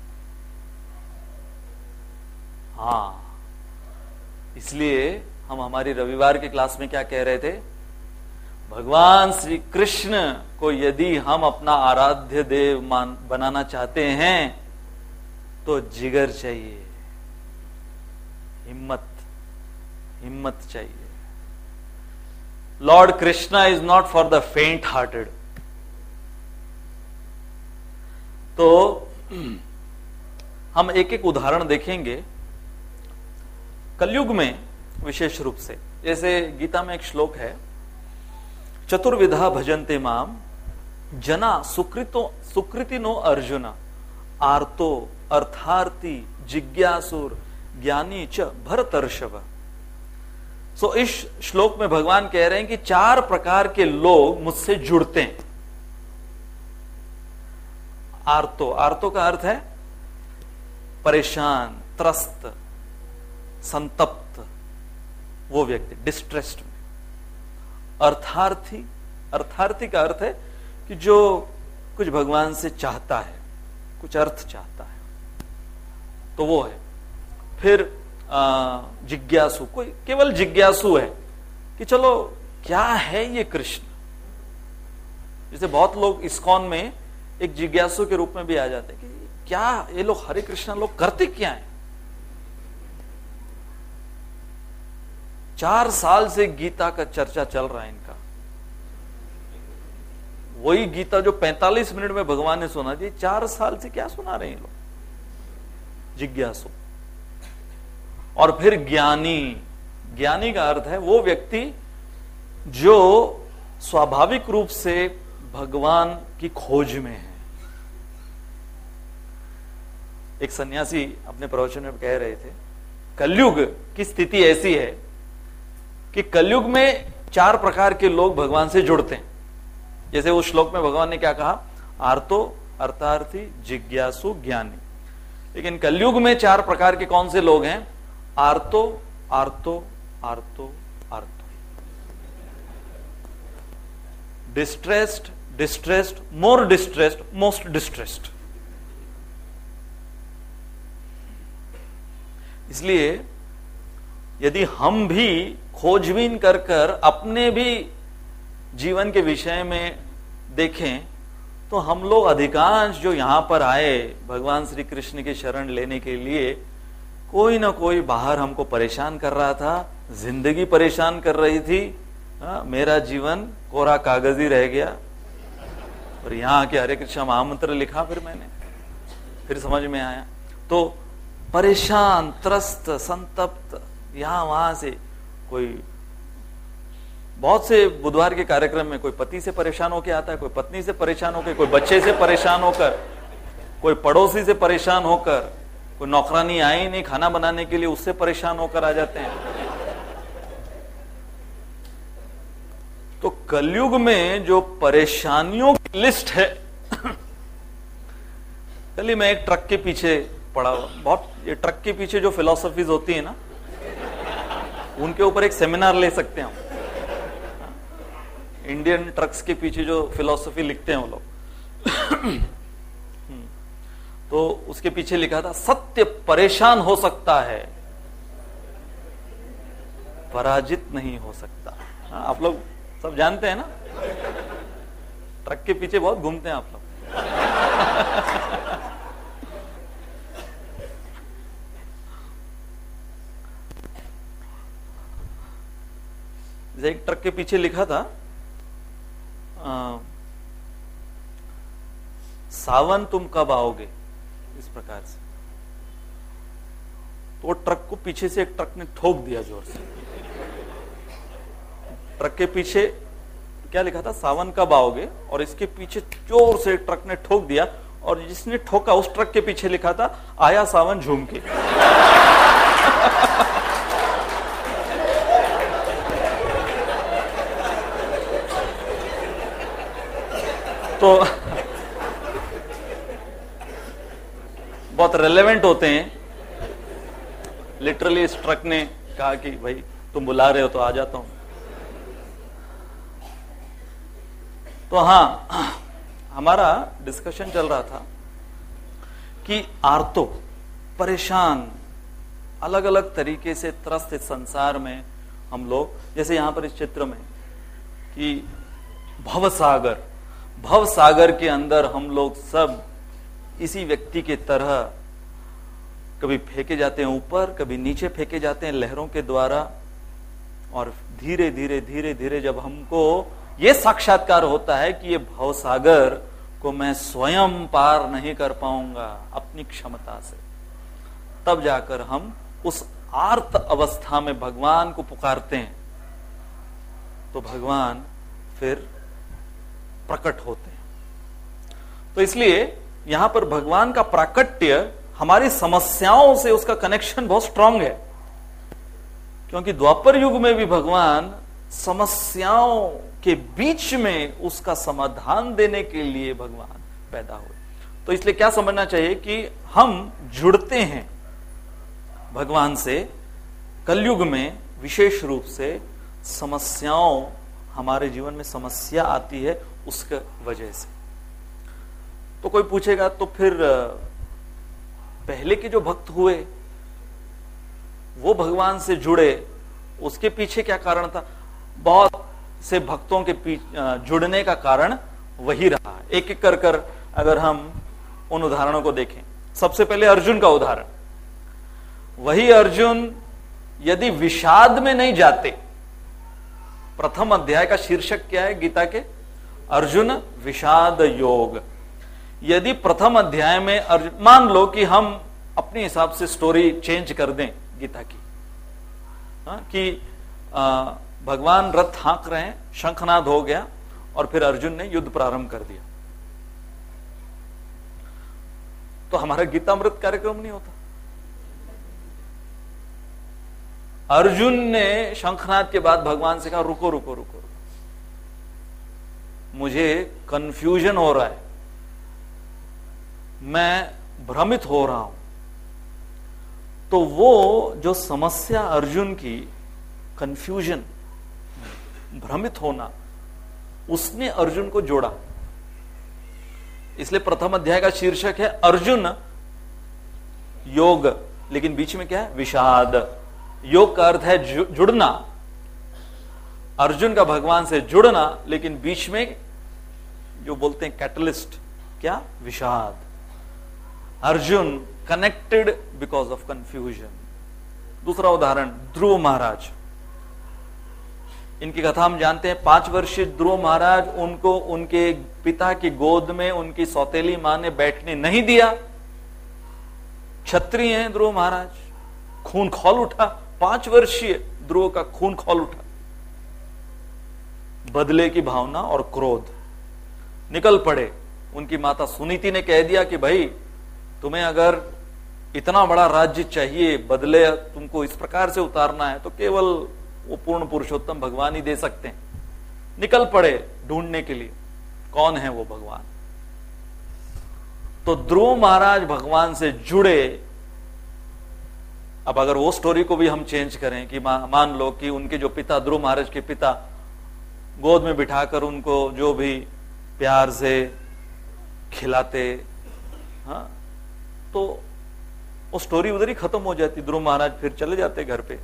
हाँ, इसलिए हम हमारी रविवार की क्लास में क्या कह रहे थे, भगवान श्री कृष्ण को यदि हम अपना आराध्य देव बनाना चाहते हैं तो जिगर चाहिए, हिम्मत चाहिए। Lord Krishna is not for the faint hearted. तो हम एक एक उदाहरण देखेंगे कलयुग में, विशेष रूप से। जैसे गीता में एक श्लोक है, चतुर्विधा भजन्ते माम जना सुकृतिनो अर्जुन आर्तो अर्थार्थी जिज्ञासुर ज्ञानी च भरतर्षभ। सो इस श्लोक में भगवान कह रहे हैं कि 4 प्रकार के लोग मुझसे जुड़ते हैं। आर्तो का अर्थ है परेशान, त्रस्त, संतप्त, वो व्यक्ति डिस्ट्रेस्ड में। अर्थार्थी का अर्थ है कि जो कुछ भगवान से चाहता है, कुछ अर्थ चाहता है, तो वो है। फिर जिज्ञासु, कोई केवल जिज्ञासु है कि चलो क्या है ये कृष्ण। जैसे बहुत लोग इस्कॉन में एक जिज्ञासु के रूप में भी आ जाते हैं कि क्या ये लोग हरे कृष्ण लोग करते क्या है। 4 साल से गीता का चर्चा चल रहा है इनका, वही गीता जो 45 मिनट में भगवान ने सुना दी, 4 साल से क्या सुना रहे हैं लोग। जिज्ञासु। और फिर ज्ञानी का अर्थ है वो व्यक्ति जो स्वाभाविक रूप से भगवान की खोज में है। एक सन्यासी अपने प्रवचन में कह रहे थे, कलयुग की स्थिति ऐसी है कि कलयुग में 4 प्रकार के लोग भगवान से जुड़ते हैं। जैसे उस श्लोक में भगवान ने क्या कहा, आर्तो, अर्थार्थी, जिज्ञासु, ज्ञानी। लेकिन कलयुग में 4 प्रकार के कौन से लोग हैं? आर्तो, आर्तो, आर्तो, आर्तो। Distressed, more distressed, most distressed. इसलिए यदि हम भी खोजबीन कर अपने भी जीवन के विषय में देखें तो हम लोग अधिकांश जो यहां पर आए भगवान श्री कृष्ण की शरण लेने के लिए, कोई ना कोई बाहर हमको परेशान कर रहा था, जिंदगी परेशान कर रही थी। मेरा जीवन कोरा कागज ही रह गया। और यहां आके हरे कृष्ण महामंत्र लिखा, फिर समझ में आया। तो परेशान, त्रस्त, संतप्त, यहां वहां से कोई, बहुत से बुधवार के कार्यक्रम में कोई पति से परेशान होकर आता है, कोई पत्नी से परेशान होकर, कोई बच्चे से परेशान होकर, कोई पड़ोसी से परेशान होकर, कोई नौकरानी आई नहीं खाना बनाने के लिए, उससे परेशान होकर आ जाते हैं। तो कलयुग में जो परेशानियों की लिस्ट है, कल ही मैं एक ट्रक के पीछे पड़ा, बहुत ये ट्रक के पीछे जो फिलॉसफीज होती है ना, उनके ऊपर एक सेमिनार ले सकते हैं हम। इंडियन ट्रक्स के पीछे जो फिलॉसफी लिखते हैं वो लोग, तो उसके पीछे लिखा था, सत्य परेशान हो सकता है, पराजित नहीं हो सकता। आप लोग सब जानते हैं ना, ट्रक के पीछे बहुत घूमते हैं आप लोग। एक ट्रक के पीछे लिखा था, सावन तुम कब आओगे। इस प्रकार से। तो वो ट्रक को पीछे से एक ट्रक ने ठोक दिया जोर से। ट्रक के पीछे क्या लिखा था, सावन कब आओगे, और इसके पीछे जोर से ट्रक ने ठोक दिया, और जिसने ठोका उस ट्रक के पीछे लिखा था, आया सावन झूम के। तो बहुत रेलेवेंट होते हैं। लिटरली इस ट्रक ने कहा कि भाई तुम बुला रहे हो तो आ जाता हूं। तो हाँ, हमारा डिस्कशन चल रहा था कि आर्तो, परेशान, अलग अलग तरीके से त्रस्त इस संसार में हम लोग, जैसे यहां पर इस चित्र में कि भव सागर के अंदर हम लोग सब इसी व्यक्ति के तरह कभी फेंके जाते हैं ऊपर, कभी नीचे फेंके जाते हैं लहरों के द्वारा, और धीरे धीरे धीरे धीरे जब हमको ये साक्षात्कार होता है कि ये भवसागर को मैं स्वयं पार नहीं कर पाऊंगा अपनी क्षमता से, तब जाकर हम उस आर्त अवस्था में भगवान को पुकारते हैं, तो भगवान फिर प्रकट होते हैं। तो इसलिए यहां पर भगवान का प्राकट्य हमारी समस्याओं से उसका कनेक्शन बहुत स्ट्रांग है, क्योंकि द्वापर युग में भी भगवान समस्याओं के बीच में उसका समाधान देने के लिए भगवान पैदा हुए। तो इसलिए क्या समझना चाहिए कि हम जुड़ते हैं भगवान से कलयुग में, विशेष रूप से समस्याओं, हमारे जीवन में समस्या आती है उसके वजह से। तो कोई पूछेगा तो फिर पहले के जो भक्त हुए वो भगवान से जुड़े, उसके पीछे क्या कारण था? बहुत से भक्तों के जुड़ने का कारण वही रहा। एक एक कर अगर हम उन उदाहरणों को देखें, सबसे पहले अर्जुन का उदाहरण। वही अर्जुन यदि विषाद में नहीं जाते, प्रथम अध्याय का शीर्षक क्या है गीता के? अर्जुन विषाद योग। यदि प्रथम अध्याय में अर्जुन, मान लो कि हम अपने हिसाब से स्टोरी चेंज कर दें गीता की, कि भगवान रथ हाँक रहे हैं, शंखनाद हो गया और फिर अर्जुन ने युद्ध प्रारंभ कर दिया, तो हमारा गीतामृत कार्यक्रम नहीं होता। अर्जुन ने शंखनाद के बाद भगवान से कहा रुको रुको रुको, मुझे कंफ्यूजन हो रहा है, मैं भ्रमित हो रहा हूं। तो वो जो समस्या अर्जुन की, कंफ्यूजन, भ्रमित होना, उसने अर्जुन को जोड़ा। इसलिए प्रथम अध्याय का शीर्षक है अर्जुन योग, लेकिन बीच में क्या है? विषाद। योग का अर्थ है जुड़ना, अर्जुन का भगवान से जुड़ना, लेकिन बीच में जो बोलते हैं कैटलिस्ट, क्या? विषाद। Arjun connected because of confusion. दूसरा उदाहरण, ध्रुव महाराज। इनकी कथा हम जानते हैं। 5 वर्षीय ध्रुव महाराज, उनको उनके पिता की गोद में उनकी सौतेली मां ने बैठने नहीं दिया। क्षत्रिय हैं ध्रुव महाराज, खून खौल उठा, 5 वर्षीय ध्रुव का खून खौल उठा। बदले की भावना और क्रोध, निकल पड़े। उनकी माता सुनीति ने कह दिया कि भाई तुम्हें अगर इतना बड़ा राज्य चाहिए, बदले तुमको इस प्रकार से उतारना है, तो केवल वो पूर्ण पुरुषोत्तम भगवान ही दे सकते हैं। निकल पड़े ढूंढने के लिए, कौन है वो भगवान। तो ध्रुव महाराज भगवान से जुड़े। अब अगर वो स्टोरी को भी हम चेंज करें कि मान लो कि उनके जो पिता, ध्रुव महाराज के पिता, गोद में बिठाकर उनको जो भी प्यार से खिलाते, हाँ, तो वो स्टोरी उधर ही खत्म हो जाती, ध्रुव महाराज फिर चले जाते घर पे।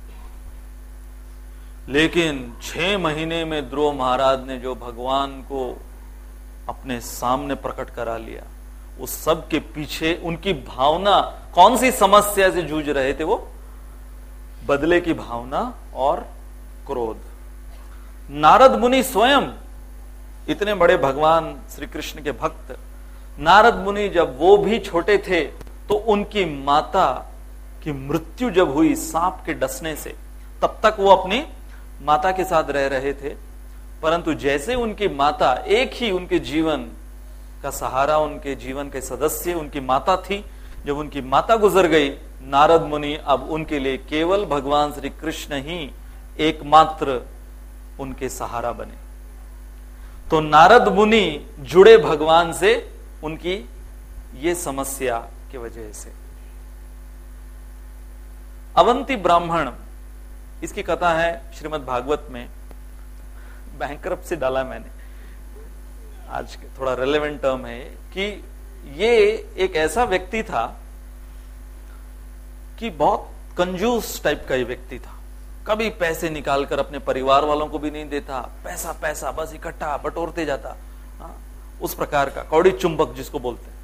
लेकिन 6 महीने में ध्रुव महाराज ने जो भगवान को अपने सामने प्रकट करा लिया, उस सब के पीछे उनकी भावना, कौन सी समस्या से जूझ रहे थे वो? बदले की भावना और क्रोध। नारद मुनि स्वयं, इतने बड़े भगवान श्री कृष्ण के भक्त, नारद मुनि जब वो भी छोटे थे तो उनकी माता की मृत्यु जब हुई सांप के डसने से, तब तक वो अपनी माता के साथ रह रहे थे। परंतु जैसे उनकी माता, एक ही उनके जीवन का सहारा, उनके जीवन के सदस्य उनकी माता थी, जब उनकी माता गुजर गई, नारद मुनि अब उनके लिए केवल भगवान श्री कृष्ण ही एकमात्र उनके सहारा बने। तो नारद मुनि जुड़े भगवान से उनकी ये समस्या की वजह से। अवंती ब्राह्मण, इसकी कथा है श्रीमद् भागवत में, बैंकरप्ट से डाला मैंने, आज थोड़ा रेलेवेंट टर्म है कि ये एक ऐसा व्यक्ति था कि बहुत कंजूस टाइप का ये व्यक्ति था। कभी पैसे निकालकर अपने परिवार वालों को भी नहीं देता, पैसा पैसा बस इकट्ठा बटोरते जाता, उस प्रकार का कौड़ी चुंबक जिसको बोलते हैं।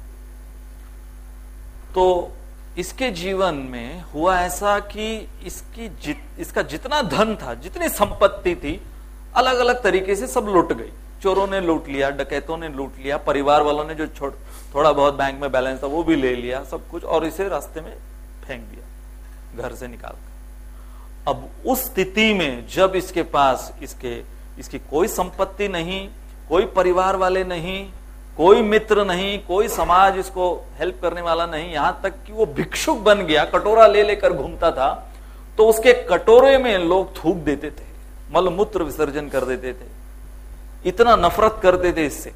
तो इसके जीवन में हुआ ऐसा कि इसका जितना धन था, जितनी संपत्ति थी, अलग अलग तरीके से सब लुट गई। चोरों ने लूट लिया, डकैतों ने लूट लिया, परिवार वालों ने जो थोड़ा बहुत बैंक में बैलेंस था वो भी ले लिया सब कुछ, और इसे रास्ते में फेंक दिया घर से निकालकर। अब उस स्थिति में जब इसके पास इसकी कोई संपत्ति नहीं, कोई परिवार वाले नहीं, कोई मित्र नहीं, कोई समाज इसको हेल्प करने वाला नहीं, यहां तक कि वो भिक्षुक बन गया, कटोरा ले लेकर घूमता था, तो उसके कटोरे में लोग थूक देते थे, मलमूत्र विसर्जन कर देते थे, इतना नफरत करते थे इससे।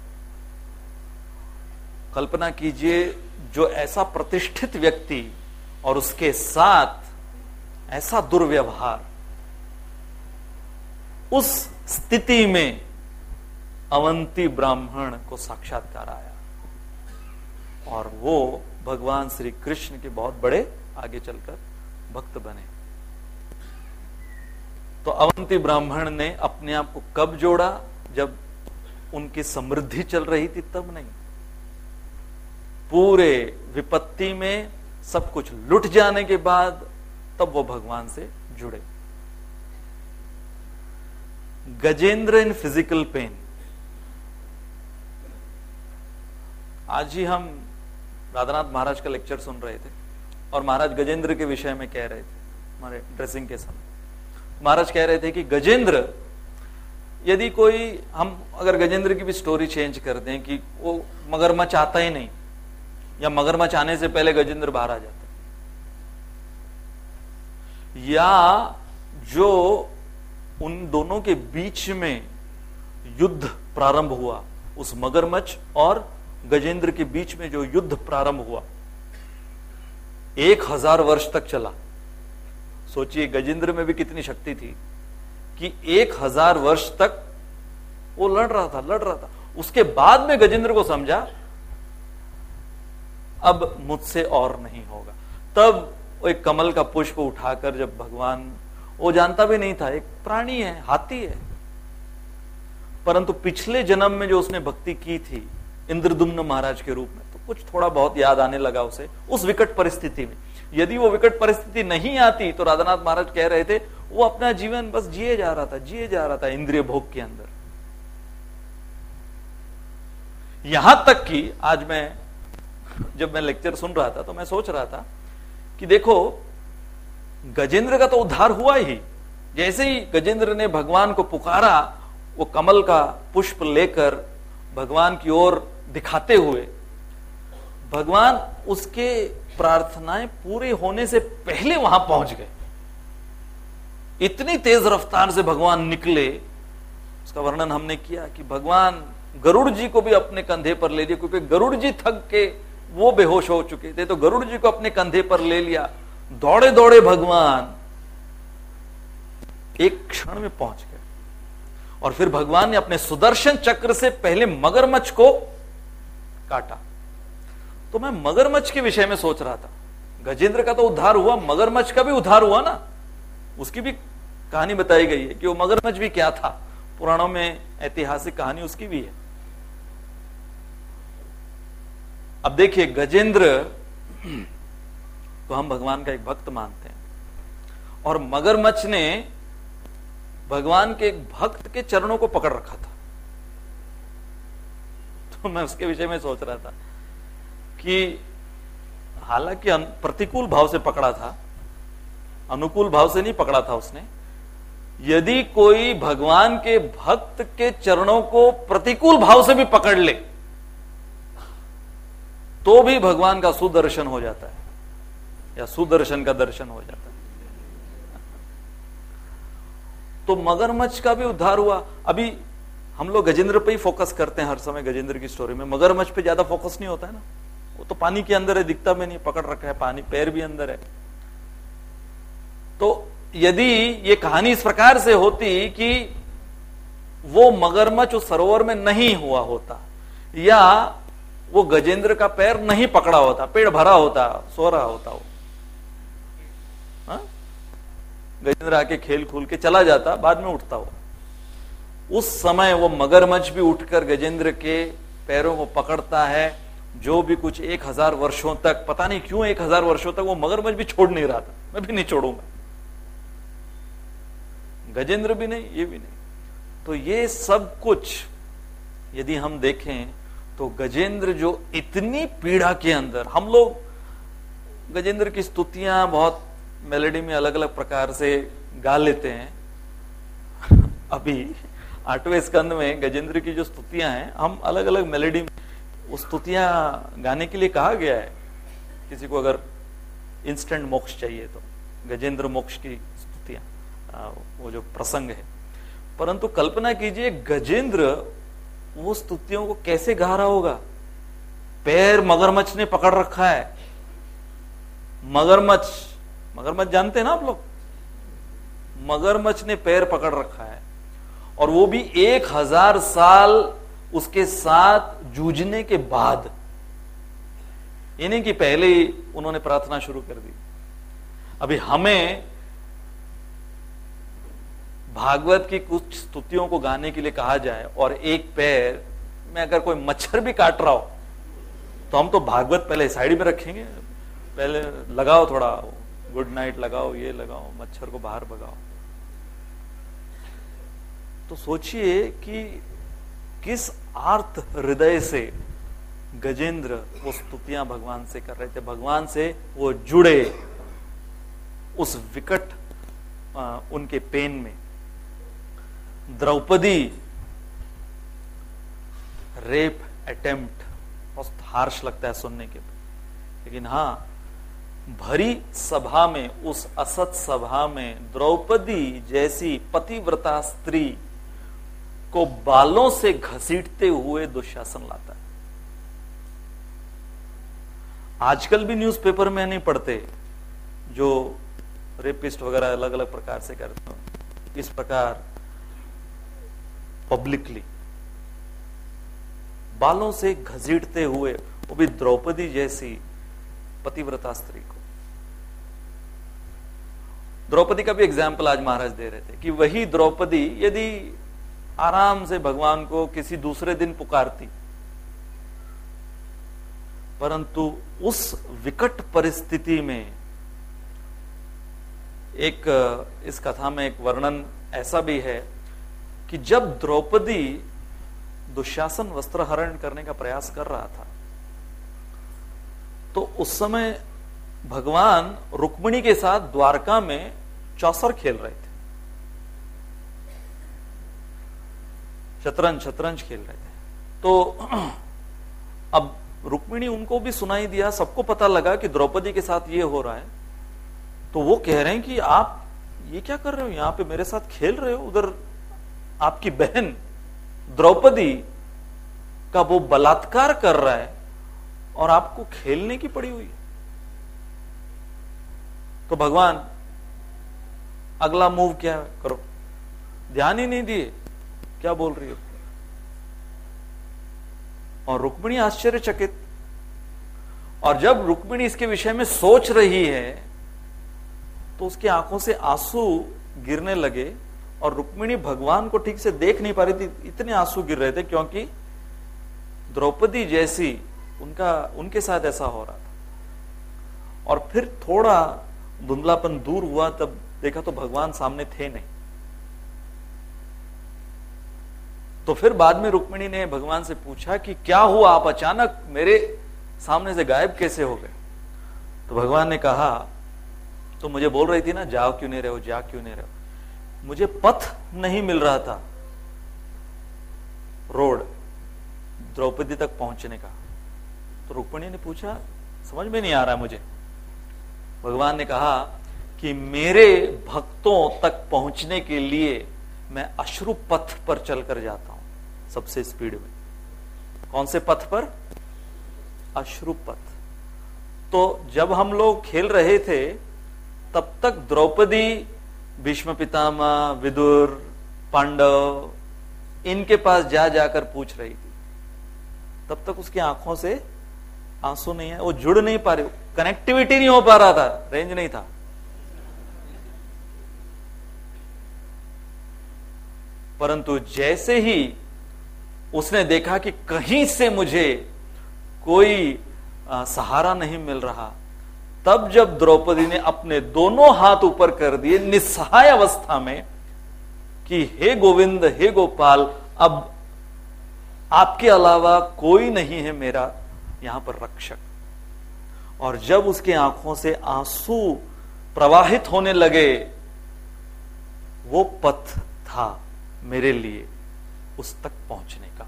कल्पना कीजिए, जो ऐसा प्रतिष्ठित व्यक्ति और उसके साथ ऐसा दुर्व्यवहार, उस स्थिति में अवंती ब्राह्मण को साक्षात्कार आया और वो भगवान श्री कृष्ण के बहुत बड़े आगे चलकर भक्त बने। तो अवंती ब्राह्मण ने अपने आप को कब जोड़ा? जब उनकी समृद्धि चल रही थी तब नहीं, पूरे विपत्ति में सब कुछ लुट जाने के बाद तब वो भगवान से जुड़े। Gajendra in physical pain. आज ही हम राधानाथ महाराज का लेक्चर सुन रहे थे और महाराज गजेंद्र के विषय में कह रहे थे हमारे ड्रेसिंग के समय। महाराज कह रहे थे कि गजेंद्र, यदि कोई, हम अगर गजेंद्र की भी स्टोरी चेंज कर दें कि वो मगरमच्छ आता ही नहीं या मगरमच्छ आने से पहले गजेंद्र बाहर आ जाता, या जो उन दोनों के बीच में युद्ध प्रारंभ हुआ, उस मगरमच्छ और गजेंद्र के बीच में जो युद्ध प्रारंभ हुआ 1000 वर्ष तक चला। सोचिए गजेंद्र में भी कितनी शक्ति थी कि 1000 वर्ष तक वो लड़ रहा था। उसके बाद में गजेंद्र को समझा अब मुझसे और नहीं होगा। तब वो एक कमल का पुष्प उठाकर, जब भगवान, वो जानता भी नहीं था एक प्राणी है, हाथी है, परंतु पिछले जन्म में जो उसने भक्ति की थी इंद्रदुम्न महाराज के रूप में, तो कुछ थोड़ा बहुत याद आने लगा उसे उस विकट परिस्थिति में। यदि वो विकट परिस्थिति नहीं आती तो राधानाथ महाराज कह रहे थे वो अपना जीवन बस जिए जा रहा था इंद्रिय भोग के अंदर। यहां तक कि आज जब मैं लेक्चर सुन रहा था तो मैं सोच रहा था कि देखो, गजेंद्र का तो उद्धार हुआ ही। जैसे ही गजेंद्र ने भगवान को पुकारा, वो कमल का पुष्प लेकर भगवान की ओर दिखाते हुए, भगवान उसके प्रार्थनाएं पूरी होने से पहले वहां पहुंच गए। इतनी तेज रफ्तार से भगवान निकले, उसका वर्णन हमने किया कि भगवान गरुड़ जी को भी अपने कंधे पर ले लिया, क्योंकि गरुड़ जी थक के वो बेहोश हो चुके थे, तो गरुड़ जी को अपने कंधे पर ले लिया। दौड़े दौड़े भगवान एक क्षण में पहुंच गए और फिर भगवान ने अपने सुदर्शन चक्र से पहले मगरमच्छ को काटा। तो मैं मगरमच्छ के विषय में सोच रहा था, गजेंद्र का तो उद्धार हुआ, मगरमच्छ का भी उद्धार हुआ ना। उसकी भी कहानी बताई गई है कि वो मगरमच्छ भी क्या था, पुराणों में ऐतिहासिक कहानी उसकी भी है। अब देखिए, गजेंद्र तो हम भगवान का एक भक्त मानते हैं, और मगरमच्छ ने भगवान के एक भक्त के चरणों को पकड़ रखा था। तो मैं उसके विषय में सोच रहा था कि हालांकि प्रतिकूल भाव से पकड़ा था, अनुकूल भाव से नहीं पकड़ा था उसने। यदि कोई भगवान के भक्त के चरणों को प्रतिकूल भाव से भी पकड़ ले तो भी भगवान का सुदर्शन हो जाता है, या सुदर्शन का दर्शन हो जाता है। तो मगरमच्छ का भी उद्धार हुआ। अभी हम लोग गजेंद्र पे ही फोकस करते हैं हर समय, गजेंद्र की स्टोरी में। मगरमच्छ पे ज्यादा फोकस नहीं होता है ना, वो तो पानी के अंदर है, दिखता भी नहीं, पकड़ रखा है, पानी पैर भी अंदर है। तो यदि ये कहानी इस प्रकार से होती कि वो मगरमच्छ उस सरोवर में नहीं हुआ होता, या वो गजेंद्र का पैर नहीं पकड़ा होता, पेड़ भरा होता, सो रहा होता वो, गजेंद्र आके खेल खूल के चला जाता, बाद में उठता हो, उस समय वो मगरमच्छ भी उठकर गजेंद्र के पैरों को पकड़ता है। जो भी कुछ 1000 वर्षों तक, पता नहीं क्यों 1000 वर्षों तक वो मगरमच्छ भी छोड़ नहीं रहा था, मैं भी नहीं छोड़ूंगा, गजेंद्र भी नहीं, ये भी नहीं। तो ये सब कुछ यदि हम देखें तो गजेंद्र जो इतनी पीड़ा के अंदर, हम लोग गजेंद्र की स्तुतियां बहुत मेलोडी में अलग अलग प्रकार से गा लेते हैं। अभी 8वें स्कंद में गजेंद्र की जो स्तुतियां हैं, हम अलग अलग मेलोडी में उस स्तुतियां गाने के लिए कहा गया है। किसी को अगर इंस्टेंट मोक्ष चाहिए तो गजेंद्र मोक्ष की स्तुतियां, वो जो प्रसंग है। परंतु कल्पना कीजिए गजेंद्र वो स्तुतियों को कैसे गा रहा होगा। पैर मगरमच्छ ने पकड़ रखा है, मगरमच्छ जानते हैं ना आप लोग, मगरमच्छ ने पैर पकड़ रखा है, और वो भी 1000 साल उसके साथ जूझने के बाद, ये नहीं कि पहले ही उन्होंने प्रार्थना शुरू कर दी। अभी हमें भागवत की कुछ स्तुतियों को गाने के लिए कहा जाए और एक पैर में अगर कोई मच्छर भी काट रहा हो तो हम तो भागवत पहले साइड में रखेंगे, पहले लगाओ थोड़ा गुड नाइट लगाओ, ये लगाओ, मच्छर को बाहर भगाओ। तो सोचिए कि किस आर्त हृदय से गजेंद्र वो स्तुतियां भगवान से कर रहे थे, भगवान से वो जुड़े उस विकट उनके पेन में। द्रौपदी रेप अटेम्प्ट बहुत हार्श लगता है सुनने के, लेकिन हां भरी सभा में, उस असत सभा में द्रौपदी जैसी पतिव्रता स्त्री को बालों से घसीटते हुए दुशासन लाता है। आजकल भी न्यूज़पेपर में नहीं पढ़ते जो रेपिस्ट वगैरह अलग अलग प्रकार से करते हो, इस प्रकार पब्लिकली बालों से घसीटते हुए, वो भी द्रौपदी जैसी पतिव्रता स्त्री को। द्रौपदी का भी एग्जाम्पल आज महाराज दे रहे थे कि वही द्रौपदी यदि आराम से भगवान को किसी दूसरे दिन पुकारती, परंतु उस विकट परिस्थिति में इस कथा में एक वर्णन ऐसा भी है कि जब द्रौपदी दुशासन वस्त्रहरण करने का प्रयास कर रहा था तो उस समय भगवान रुक्मिणी के साथ द्वारका में चौसर खेल रहे थे, शतरंज खेल रहे थे। तो अब रुक्मिणी उनको भी सुनाई दिया, सबको पता लगा कि द्रौपदी के साथ ये हो रहा है। तो वो कह रहे हैं कि आप ये क्या कर रहे हो, यहां पे मेरे साथ खेल रहे हो, उधर आपकी बहन द्रौपदी का वो बलात्कार कर रहा है और आपको खेलने की पड़ी हुई है। तो भगवान अगला मूव क्या करो, ध्यान ही नहीं दिए क्या बोल रही हो। और रुक्मिणी आश्चर्यचकित, और जब रुक्मिणी इसके विषय में सोच रही है तो उसकी आंखों से आंसू गिरने लगे, और रुक्मिणी भगवान को ठीक से देख नहीं पा रही थी, इतने आंसू गिर रहे थे, क्योंकि द्रौपदी जैसी उनके साथ ऐसा हो रहा था। और फिर थोड़ा धुंधलापन दूर हुआ, तब देखा तो भगवान सामने थे नहीं। तो फिर बाद में रुक्मिणी ने भगवान से पूछा कि क्या हुआ, आप अचानक मेरे सामने से गायब कैसे हो गए? तो भगवान ने कहा, तो मुझे बोल रही थी ना, जाओ क्यों नहीं रहे हो, जा क्यों नहीं रहे हो? मुझे पथ नहीं मिल रहा था, रोड द्रौपदी तक पहुंचने का। तो रुक्मिणी ने पूछा, समझ में नहीं आ रहा मुझे। भगवान ने कहा कि मेरे भक्तों तक पहुंचने के लिए मैं अश्रु पथ पर चलकर जाता हूं सबसे स्पीड में। कौन से पथ पर? अश्रु पथ। तो जब हम लोग खेल रहे थे तब तक द्रौपदी भीष्म पितामह, विदुर, पांडव, इनके पास जा जाकर पूछ रही थी। तब तक उसकी आंखों से आंसू नहीं है, वो जुड़ नहीं पा रही, कनेक्टिविटी नहीं हो पा रहा था, रेंज नहीं था। परंतु जैसे ही उसने देखा कि कहीं से मुझे कोई सहारा नहीं मिल रहा, तब जब द्रौपदी ने अपने दोनों हाथ ऊपर कर दिए निस्सहाय अवस्था में कि हे गोविंद, हे गोपाल, अब आपके अलावा कोई नहीं है मेरा यहां पर रक्षक। और जब उसके आंखों से आंसू प्रवाहित होने लगे, वो पथ था मेरे लिए उस तक पहुंचने का।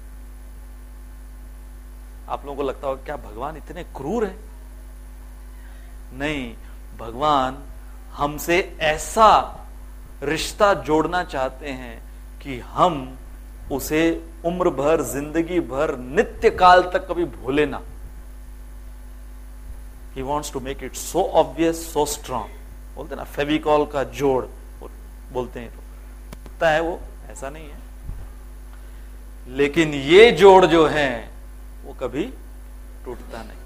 आप लोगों को लगता होगा क्या भगवान इतने क्रूर हैं? नहीं, भगवान हमसे ऐसा रिश्ता जोड़ना चाहते हैं कि हम उसे उम्र भर, जिंदगी भर, नित्य काल तक कभी भूले ना। He wants to make it so obvious, so strong. बोलते ना फेविकॉल का जोड़ बोलते हैं, तो होता है वो, ऐसा नहीं है। लेकिन ये जोड़ जो है वो कभी टूटता नहीं।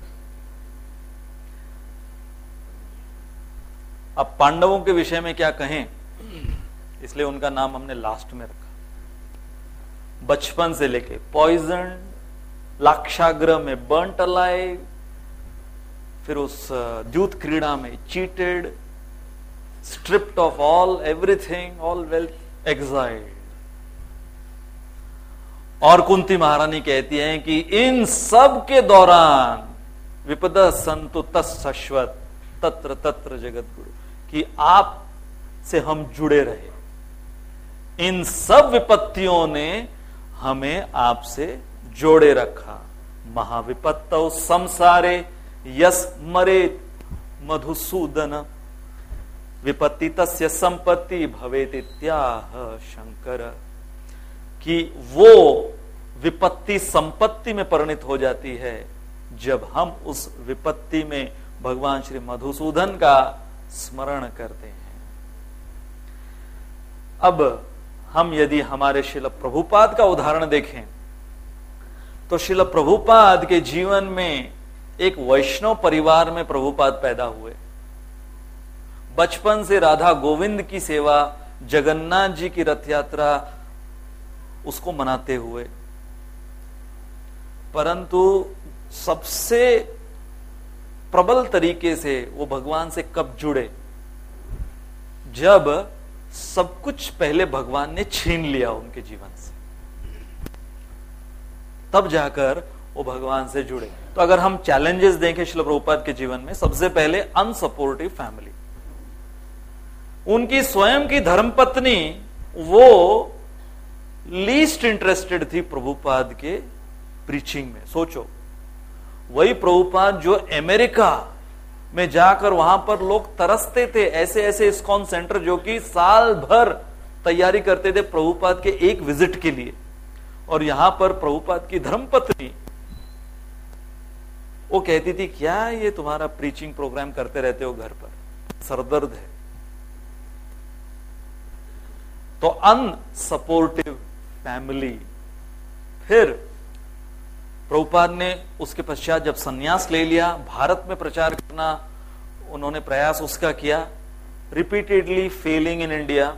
अब पांडवों के विषय में क्या कहें, इसलिए उनका नाम हमने लास्ट में रखा। बचपन से लेके पॉइजन, लाक्षागृह में बर्न्ट अलाइव, फिर उस द्यूत क्रीड़ा में cheated, stripped of all everything, all wealth exiled. और कुंती महारानी कहती हैं कि इन सब के दौरान विपदा संतु तस्शश्वत तत्र तत्र जगत गुरु, कि आप से हम जुड़े रहे। इन सब विपत्तियों ने हमें आपसे जोड़े रखा। महाविपत्तौ संसारे यस मरे मधुसूदन विपत्ति तस्य संपत्ति भवेत इत्याह शंकर, कि वो विपत्ति संपत्ति में परिणित हो जाती है जब हम उस विपत्ति में भगवान श्री मधुसूदन का स्मरण करते हैं। अब हम यदि हमारे श्रील प्रभुपाद का उदाहरण देखें तो श्रील प्रभुपाद के जीवन में एक वैष्णव परिवार में प्रभुपाद पैदा हुए। बचपन से राधा गोविंद की सेवा, जगन्नाथ जी की रथ यात्रा उसको मनाते हुए, परंतु सबसे प्रबल तरीके से वो भगवान से कब जुड़े, जब सब कुछ पहले भगवान ने छीन लिया उनके जीवन से, तब जाकर वो भगवान से जुड़े। तो अगर हम चैलेंजेस देखें श्रील प्रभुपाद के जीवन में, सबसे पहले अनसपोर्टिव फैमिली। उनकी स्वयं की धर्मपत्नी वो लीस्ट इंटरेस्टेड थी प्रभुपाद के प्रीचिंग में। सोचो, वही प्रभुपाद जो अमेरिका में जाकर वहां पर लोग तरसते थे, ऐसे ऐसे इस्कॉन सेंटर जो कि साल भर तैयारी करते थे प्रभुपाद के एक विजिट के लिए, और यहां पर प्रभुपाद की धर्मपत्नी वो कहती थी, क्या ये तुम्हारा प्रीचिंग प्रोग्राम करते रहते हो घर पर, सरदर्द है। तो अनसपोर्टिव फैमिली। फिर प्रभुपाद ने उसके पश्चात जब संन्यास ले लिया, भारत में प्रचार करना उन्होंने प्रयास उसका किया, रिपीटेडली फेलिंग इन इंडिया।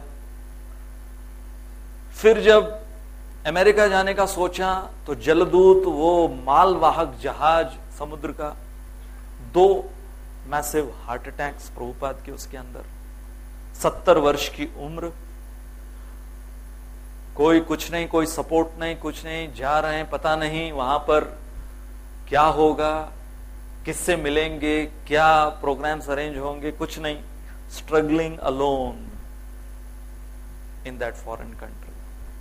फिर जब अमेरिका जाने का सोचा तो जलदूत, वो मालवाहक जहाज समुद्र का, 2 मैसिव हार्ट अटैक्स प्रभुपाद के उसके अंदर, 70 वर्ष की उम्र। कोई कुछ नहीं, कोई सपोर्ट नहीं, कुछ नहीं, जा रहे हैं, पता नहीं वहां पर क्या होगा, किससे मिलेंगे, क्या प्रोग्राम्स अरेंज होंगे, कुछ नहीं, struggling alone in that foreign country,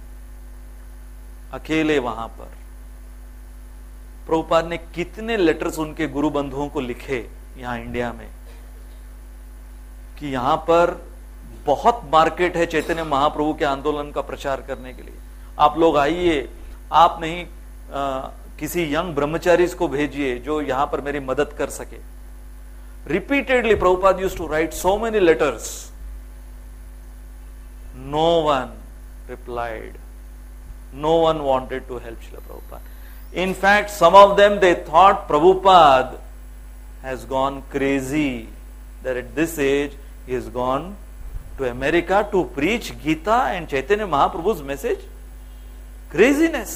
अकेले वहां पर। प्रभुपाद ने कितने लेटर्स उनके गुरु बंधुओं को लिखे यहां इंडिया में कि यहां पर बहुत मार्केट है चैतन्य महाप्रभु के आंदोलन का प्रचार करने के लिए, आप लोग आइए, आप नहीं किसी यंग ब्रह्मचारीज को भेजिए जो यहां पर मेरी मदद कर सके। Repeatedly Prabhupada used to write so many letters, no one replied, no one wanted to help Srila Prabhupada. In fact, some of them, they thought Prabhupada has gone crazy, that at this age he has gone to America to preach Gita and Chaitanya Mahaprabhu's message. Craziness.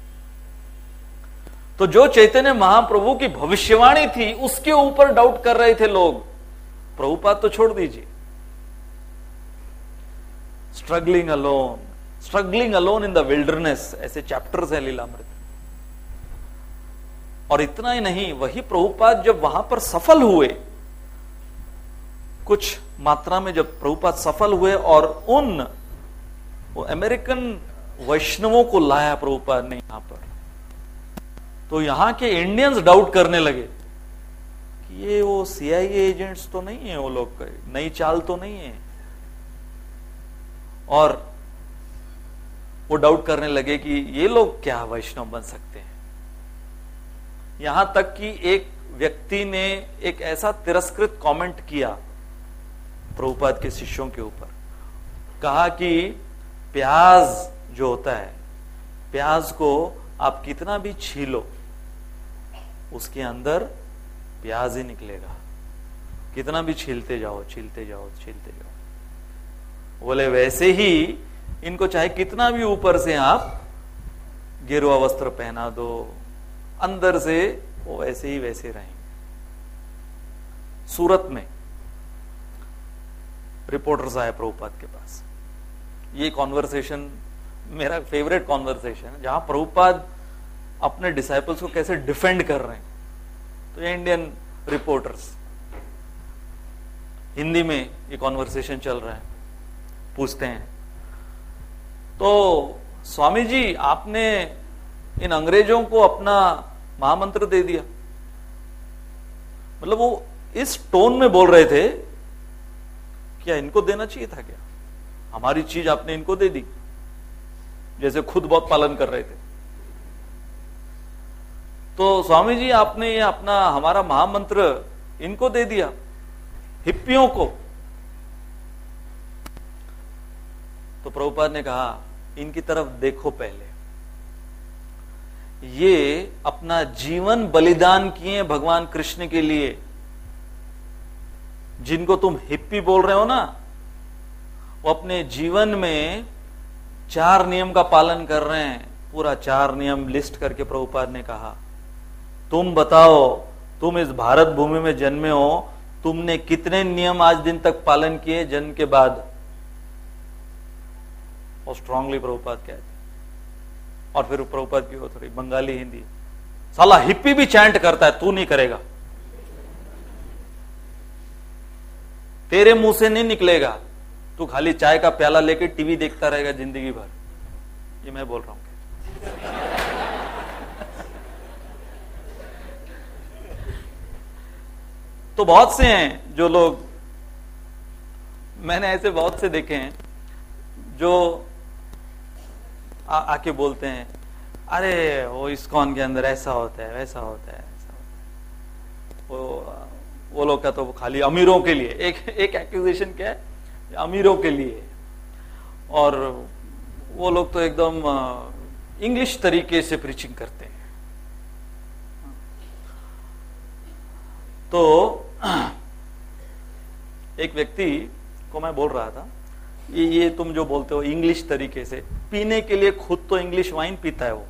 तो जो चैतन्य महाप्रभु की भविष्यवाणी थी उसके ऊपर doubt कर रहे थे लोग, प्रभुपाद तो छोड़ दीजिए। Struggling alone in the wilderness, ऐसे चैप्टर्स है लीलामृत। और इतना ही नहीं, वही प्रभुपाद जब वहां पर सफल हुए, कुछ मात्रा में जब प्रभुपाद सफल हुए और वो अमेरिकन वैष्णवों को लाया प्रभुपाद ने यहां पर, तो यहां के इंडियंस डाउट करने लगे कि ये वो सीआईए एजेंट्स तो नहीं है, वो लोग नई चाल तो नहीं है। और वो डाउट करने लगे कि ये लोग क्या वैष्णव बन सकते हैं। यहां तक कि एक व्यक्ति ने एक ऐसा तिरस्कृत कमेंट किया प्रभुपाद के शिष्यों के ऊपर, कहा कि प्याज जो होता है, प्याज को आप कितना भी छीलो उसके अंदर प्याज ही निकलेगा, कितना भी छीलते जाओ छीलते जाओ छीलते जाओ। बोले वैसे ही इनको चाहे कितना भी ऊपर से आप गेरुआ वस्त्र पहना दो, अंदर से वो वैसे ही वैसे रहेंगे। सूरत में रिपोर्टर्स आए प्रभुपाद के पास, ये कॉन्वर्सेशन मेरा फेवरेट कॉन्वर्सेशन है, जहां प्रभुपाद अपने डिसाइपल्स को कैसे डिफेंड कर रहे हैं। तो ये इंडियन रिपोर्टर्स, हिंदी में ये कॉन्वर्सेशन चल रहा है, पूछते हैं, तो स्वामी जी आपने इन अंग्रेजों को अपना महामंत्र दे दिया। मतलब वो इस टोन में बोल रहे थे, क्या इनको देना चाहिए था क्या, हमारी चीज आपने इनको दे दी, जैसे खुद बहुत पालन कर रहे थे। तो स्वामी जी आपने ये अपना हमारा महामंत्र इनको दे दिया, हिप्पियों को। तो प्रभुपाद ने कहा इनकी तरफ देखो, पहले ये अपना जीवन बलिदान किए भगवान कृष्ण के लिए। जिनको तुम हिप्पी बोल रहे हो ना, वो अपने जीवन में 4 नियम का पालन कर रहे हैं। पूरा 4 नियम लिस्ट करके प्रभुपाद ने कहा, तुम बताओ, तुम इस भारत भूमि में जन्मे हो, तुमने कितने नियम आज दिन तक पालन किए जन्म के बाद। और स्ट्रांगली प्रभुपाद कहते। और फिर प्रभुपाद की वो थोड़ी बंगाली हिंदी, साला हिप्पी भी चैंट करता है, तू नहीं करेगा, तेरे मुंह से नहीं निकलेगा, तू खाली चाय का प्याला लेके टीवी देखता रहेगा जिंदगी भर। ये मैं बोल रहा हूं। तो बहुत से हैं जो लोग, मैंने ऐसे बहुत से देखे हैं जो आके बोलते हैं, अरे वो इस्कॉन के अंदर ऐसा होता है वैसा होता है, ऐसा होता है। वो लोग का तो खाली अमीरों के लिए, एक एक्यूजेशन क्या है, अमीरों के लिए। और वो लोग तो एकदम इंग्लिश तरीके से प्रीचिंग करते हैं। तो एक व्यक्ति को मैं बोल रहा था, ये तुम जो बोलते हो इंग्लिश तरीके से, पीने के लिए खुद तो इंग्लिश वाइन पीता है वो।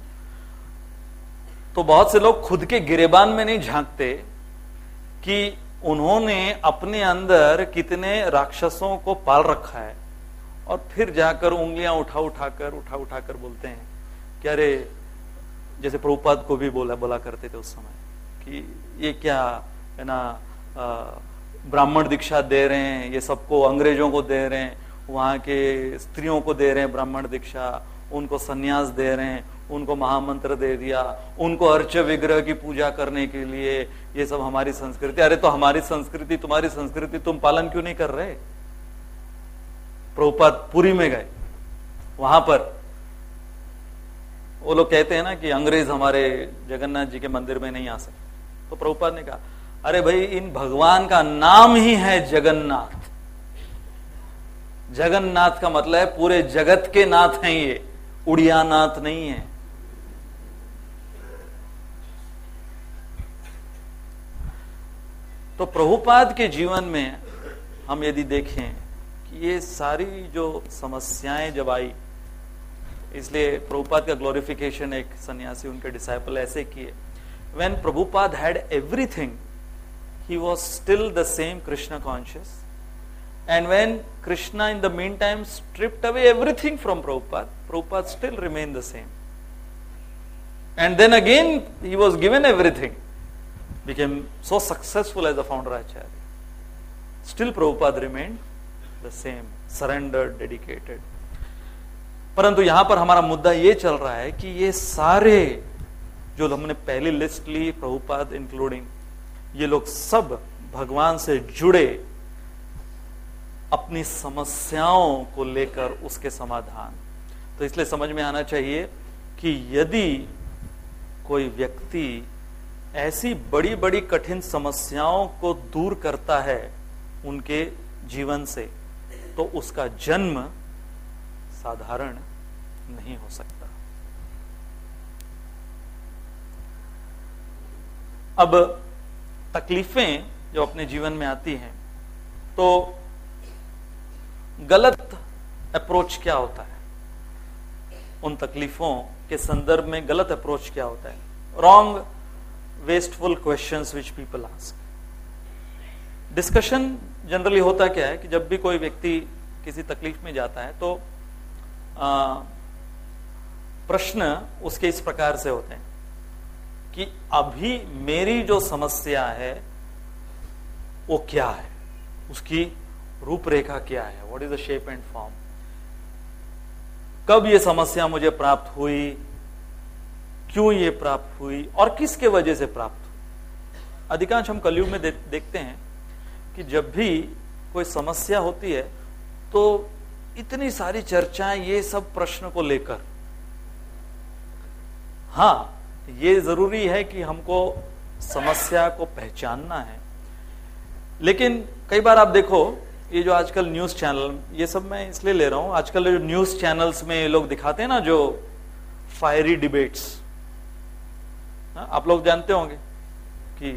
तो बहुत से लोग खुद के गिरेबान में नहीं झांकते कि उन्होंने अपने अंदर कितने राक्षसों को पाल रखा है, और फिर जाकर उंगलियां उठा उठाकर बोलते हैं कि अरे, जैसे प्रभुपाद को भी बोला करते थे उस समय कि ये क्या है ना, ब्राह्मण दीक्षा दे रहे हैं, ये सबको अंग्रेजों को दे रहे हैं, वहां के स्त्रियों को दे रहे हैं ब्राह्मण दीक्षा, उनको सन्यास दे रहे हैं, उनको महामंत्र दे दिया, उनको अर्च विग्रह की पूजा करने के लिए, ये सब हमारी संस्कृति। अरे तो हमारी संस्कृति, तुम्हारी संस्कृति तुम पालन क्यों नहीं कर रहे? प्रभुपाद पुरी में गए, वहां पर वो लोग कहते हैं ना कि अंग्रेज हमारे जगन्नाथ जी के मंदिर में नहीं आ सकते, तो प्रभुपाद ने कहा अरे भाई, इन भगवान का नाम ही है जगन्नाथ। जगन्नाथ का मतलब है पूरे जगत के नाथ हैं, ये उड़िया नाथ नहीं है। तो प्रभुपाद के जीवन में हम यदि देखें कि ये सारी जो समस्याएं जब आई, इसलिए प्रभुपाद का ग्लोरिफिकेशन एक सन्यासी, उनके डिसाइपल ऐसे किए, when Prabhupada had everything, he was still the same Krishna conscious, and when Krishna in the meantime stripped away everything from Prabhupada still remained the same, and then again he was given everything, became so successful as the founder Acharya, still Prabhupada remained the same, surrendered, dedicated. परंतु यहां पर हमारा मुद्दा ये चल रहा है कि ये सारे जो हमने पहली लिस्ट ली, प्रभुपाद इंक्लूडिंग, ये लोग सब भगवान से जुड़े अपनी समस्याओं को लेकर उसके समाधान। तो इसलिए समझ में आना चाहिए कि यदि कोई व्यक्ति ऐसी बड़ी बड़ी कठिन समस्याओं को दूर करता है उनके जीवन से, तो उसका जन्म साधारण नहीं हो सकता। अब तकलीफें जो अपने जीवन में आती हैं, तो गलत अप्रोच क्या होता है, उन तकलीफों के संदर्भ में गलत अप्रोच क्या होता है? Wrong wasteful questions which people ask. Discussion generally होता क्या है कि जब भी कोई व्यक्ति किसी तकलीफ में जाता है तो प्रश्न उसके इस प्रकार से होते हैं कि अभी मेरी जो समस्या है वो क्या है, उसकी रूपरेखा क्या है, what is the shape and form, कब ये समस्या मुझे प्राप्त हुई, क्यों ये प्राप्त हुई और किसके वजह से प्राप्त हुई। अधिकांश हम कलयुग में देखते हैं कि जब भी कोई समस्या होती है तो इतनी सारी चर्चाएं ये सब प्रश्न को लेकर। हाँ, ये जरूरी है कि हमको समस्या को पहचानना है, लेकिन कई बार आप देखो ये जो आजकल न्यूज चैनल, ये सब मैं इसलिए ले रहा हूं, आजकल जो न्यूज चैनल्स में ये लोग दिखाते हैं ना जो फायरी डिबेट्स, आप लोग जानते होंगे कि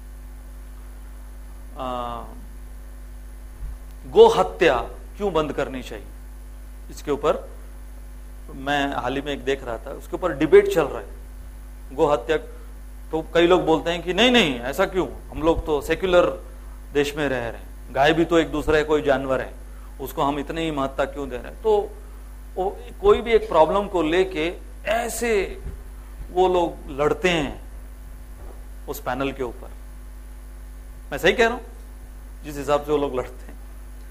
गो हत्या क्यों बंद करनी चाहिए, इसके ऊपर मैं हाल ही में एक देख रहा था, उसके ऊपर डिबेट चल रहा है। गो हत्या, तो कई लोग बोलते हैं कि नहीं नहीं ऐसा क्यों, हम लोग तो सेक्युलर देश में रह रहे हैं, गाय भी तो एक दूसरा कोई जानवर है, उसको हम इतनी ही महत्ता क्यों दे रहे हैं। तो कोई भी एक प्रॉब्लम को लेके ऐसे वो लोग लड़ते हैं उस पैनल के ऊपर। मैं सही कह रहा हूं जिस हिसाब से वो लोग लड़ते हैं,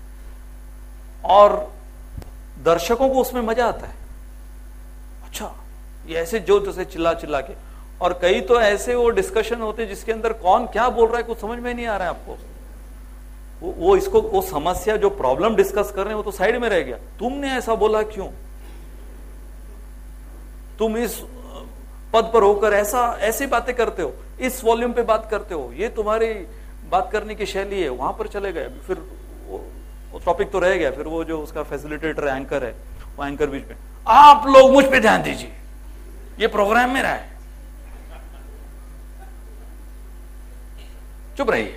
और दर्शकों को उसमें मजा आता है। अच्छा, ये ऐसे जो जैसे चिल्ला चिल्ला के, और कई तो ऐसे वो डिस्कशन होते हैं जिसके अंदर कौन क्या बोल रहा है कुछ समझ में नहीं आ रहा है आपको। वो इसको, वो समस्या जो प्रॉब्लम डिस्कस कर रहे हैं वो तो साइड में रह गया, तुमने ऐसा बोला क्यों, तुम इस पद पर होकर ऐसी बातें करते हो, इस वॉल्यूम पे बात करते हो, ये तुम्हारी बात करने की शैली है, वहां पर चले गए। फिर वो टॉपिक तो रह गया, फिर वो जो उसका फैसिलिटेटर एंकर है, वो एंकर बीच में, आप लोग मुझ पे ध्यान दीजिए, ये प्रोग्राम मेरा है, चुप रहिए।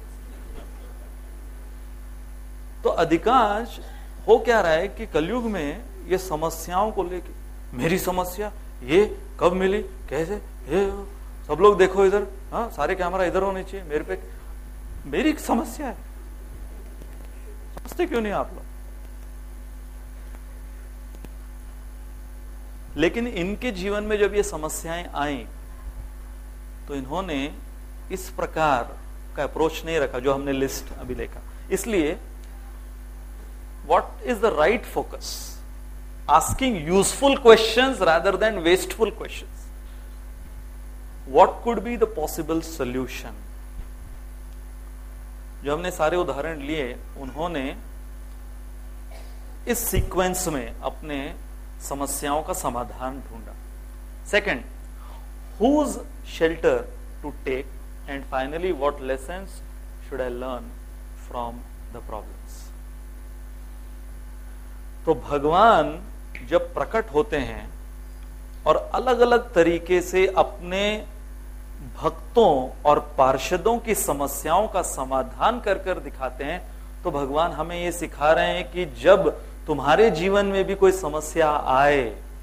तो अधिकांश हो क्या रहा है कि कलयुग में ये समस्याओं को लेके, मेरी समस्या ये कब मिली, कैसे, ये सब लोग देखो इधर, हाँ सारे कैमरा इधर होने चाहिए मेरे पे। मेरी एक समस्या है, समझते क्यों नहीं आप लोग? लेकिन इनके जीवन में जब ये समस्याएं आई तो इन्होंने इस प्रकार का अप्रोच नहीं रखा जो हमने लिस्ट अभी देखा। इसलिए what is the right focus? Asking useful questions rather than wasteful questions. What could be the possible solution? जो हमने सारे उदाहरण लिए, उन्होंने इस सीक्वेंस में अपने समस्याओं का समाधान ढूंढा। Second, whose shelter to take, and finally what lessons should I learn from the problems? तो भगवान जब प्रकट होते हैं और अलग अलग तरीके से अपने भक्तों और पार्षदों की समस्याओं का समाधान कर कर दिखाते हैं, तो भगवान हमें ये सिखा रहे हैं कि जब तुम्हारे जीवन में भी कोई समस्या आए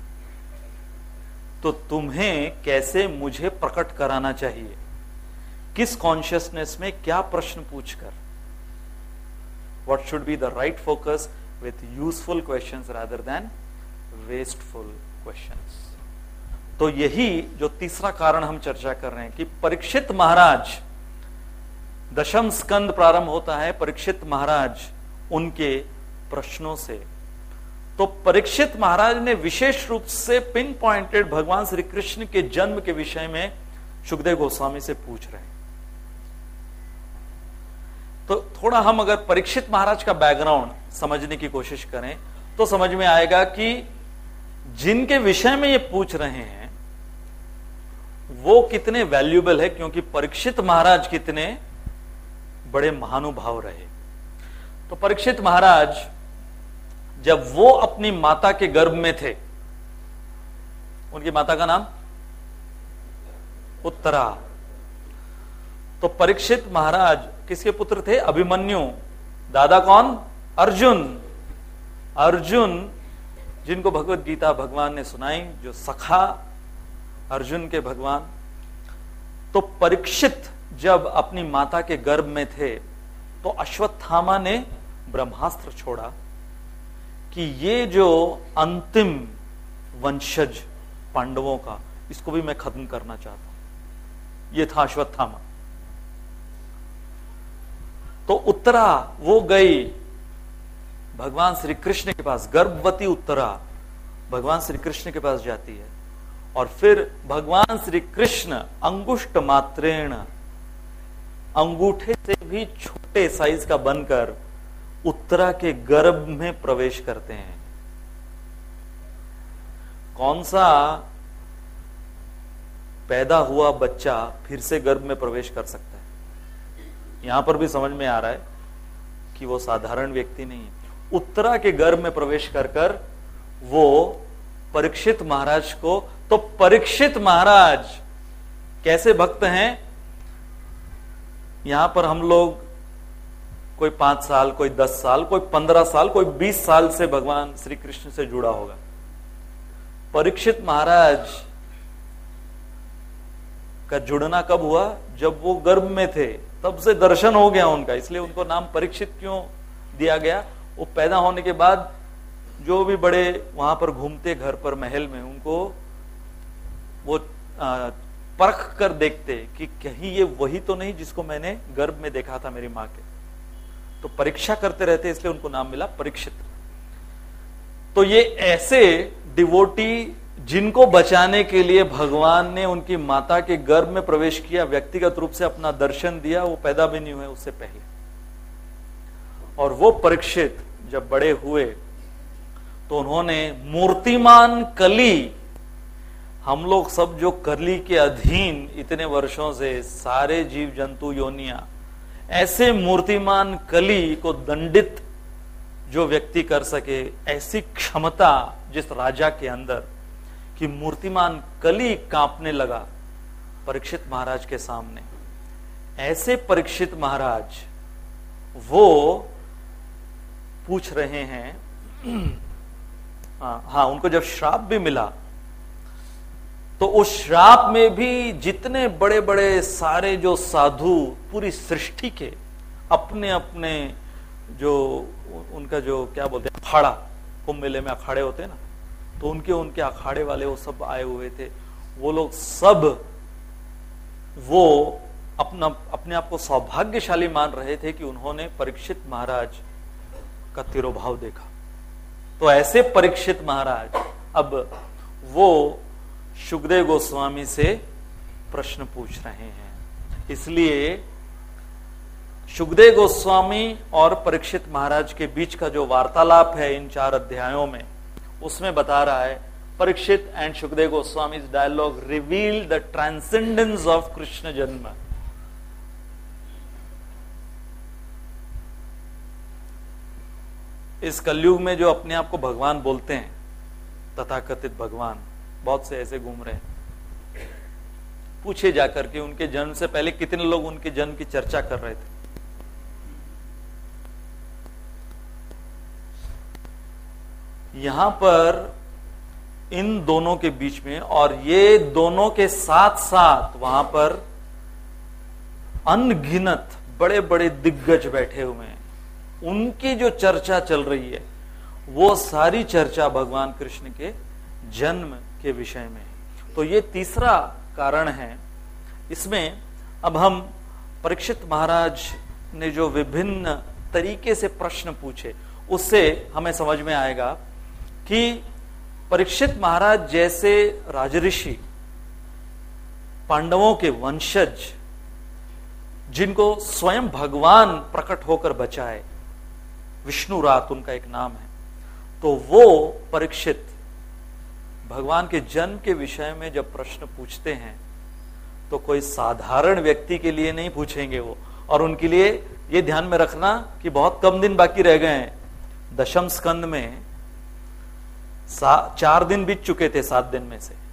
तो तुम्हें कैसे मुझे प्रकट कराना चाहिए, किस कॉन्शियसनेस में क्या प्रश्न पूछकर। What should be the right focus with useful questions rather than wasteful questions. तो यही जो तीसरा कारण हम चर्चा कर रहे हैं कि परीक्षित महाराज, दशम स्कंद प्रारंभ होता है परीक्षित महाराज उनके प्रश्नों से। तो परीक्षित महाराज ने विशेष रूप से पिन पॉइंटेड भगवान श्री कृष्ण के जन्म के विषय में सुखदेव गोस्वामी से पूछ रहे हैं। तो थोड़ा हम अगर परीक्षित महाराज का बैकग्राउंड समझने की कोशिश करें तो समझ में आएगा कि जिनके विषय में ये पूछ रहे हैं वो कितने वैल्यूएबल है, क्योंकि परीक्षित महाराज कितने बड़े महानुभाव रहे। तो परीक्षित महाराज जब वो अपनी माता के गर्भ में थे, उनकी माता का नाम उत्तरा। तो परीक्षित महाराज किसके पुत्र थे? अभिमन्यु। दादा कौन? अर्जुन। अर्जुन जिनको भगवत गीता भगवान ने सुनाई, जो सखा अर्जुन के भगवान। तो परीक्षित जब अपनी माता के गर्भ में थे तो अश्वत्थामा ने ब्रह्मास्त्र छोड़ा कि ये जो अंतिम वंशज पांडवों का, इसको भी मैं खत्म करना चाहता हूं। ये था अश्वत्थामा। तो उत्तरा वो गई भगवान श्री कृष्ण के पास, गर्भवती उत्तरा भगवान श्री कृष्ण के पास जाती है और फिर भगवान श्री कृष्ण अंगुष्ट मात्रेण, अंगूठे से भी छोटे साइज का बनकर उत्तरा के गर्भ में प्रवेश करते हैं। कौन सा पैदा हुआ बच्चा फिर से गर्भ में प्रवेश कर सकता है? यहां पर भी समझ में आ रहा है कि वो साधारण व्यक्ति नहीं है। उत्तरा के गर्भ में प्रवेश कर कर वो परीक्षित महाराज को, तो परीक्षित महाराज कैसे भक्त हैं? यहां पर हम लोग कोई 5 साल, कोई 10 साल, कोई 15 साल, कोई 20 साल से भगवान श्री कृष्ण से जुड़ा होगा। परीक्षित महाराज का जुड़ना कब हुआ? जब वो गर्भ में थे, तब से दर्शन हो गया उनका, इसलिए उनको नाम परीक्षित क्यों दिया गया? वो पैदा होने के बाद जो भी बड़े वहां पर घूमते घर पर महल में, उनको वो परख कर देखते कि कहीं ये वही तो नहीं जिसको मैंने गर्भ में देखा था मेरी मां के। तो परीक्षा करते रहते, इसलिए उनको नाम मिला परीक्षित। तो ये ऐसे डिवोटी जिनको बचाने के लिए भगवान ने उनकी माता के गर्भ में प्रवेश किया, व्यक्तिगत रूप से अपना दर्शन दिया, वो पैदा भी नहीं हुए उससे पहले। और वो परीक्षित जब बड़े हुए तो उन्होंने मूर्तिमान कली, हम लोग सब जो कली के अधीन इतने वर्षों से सारे जीव जंतु योनियां, ऐसे मूर्तिमान कली को दंडित जो व्यक्ति कर सके, ऐसी क्षमता जिस राजा के अंदर कि मूर्तिमान कली कांपने लगा परीक्षित महाराज के सामने, ऐसे परीक्षित महाराज वो पूछ रहे हैं। हाँ, उनको जब श्राप भी मिला तो उस श्राप में भी जितने बड़े बड़े सारे जो साधु पूरी सृष्टि के अपने अपने जो उनका जो क्या बोलते हैं अखाड़ा, कुंभ मेले में अखाड़े होते हैं ना, तो उनके उनके अखाड़े वाले वो सब आए हुए थे। वो लोग सब वो अपने आप को सौभाग्यशाली मान रहे थे कि उन्होंने परीक्षित महाराज का तिरोभाव देखा। तो ऐसे परीक्षित महाराज अब वो शुकदेव गोस्वामी से प्रश्न पूछ रहे हैं। इसलिए शुकदेव गोस्वामी और परीक्षित महाराज के बीच का जो वार्तालाप है इन 4 अध्यायों में, उसमें बता रहा है Parikshit and Shukadeva Goswami's dialogue reveal the transcendence of Krishna janma. इस कलयुग में जो अपने आप को भगवान बोलते हैं, तथाकथित भगवान, बहुत से ऐसे घूम रहे हैं। पूछे जाकर के उनके जन्म से पहले कितने लोग उनके जन्म की चर्चा कर रहे थे। यहां पर इन दोनों के बीच में और ये दोनों के साथ साथ वहां पर अनगिनत बड़े बड़े दिग्गज बैठे हुए हैं, उनकी जो चर्चा चल रही है वो सारी चर्चा भगवान कृष्ण के जन्म के विषय में है। तो ये तीसरा कारण है। इसमें अब हम परीक्षित महाराज ने जो विभिन्न तरीके से प्रश्न पूछे उससे हमें समझ में आएगा कि परीक्षित महाराज जैसे राजऋषि, पांडवों के वंशज, जिनको स्वयं भगवान प्रकट होकर बचाए, विष्णु रात उनका एक नाम है, तो वो परीक्षित भगवान के जन्म के विषय में जब प्रश्न पूछते हैं तो कोई साधारण व्यक्ति के लिए नहीं पूछेंगे वो। और उनके लिए ये ध्यान में रखना कि बहुत कम दिन बाकी रह गए हैं। दशम स्कंद में 4 दिन बीत चुके थे 7 दिन में से।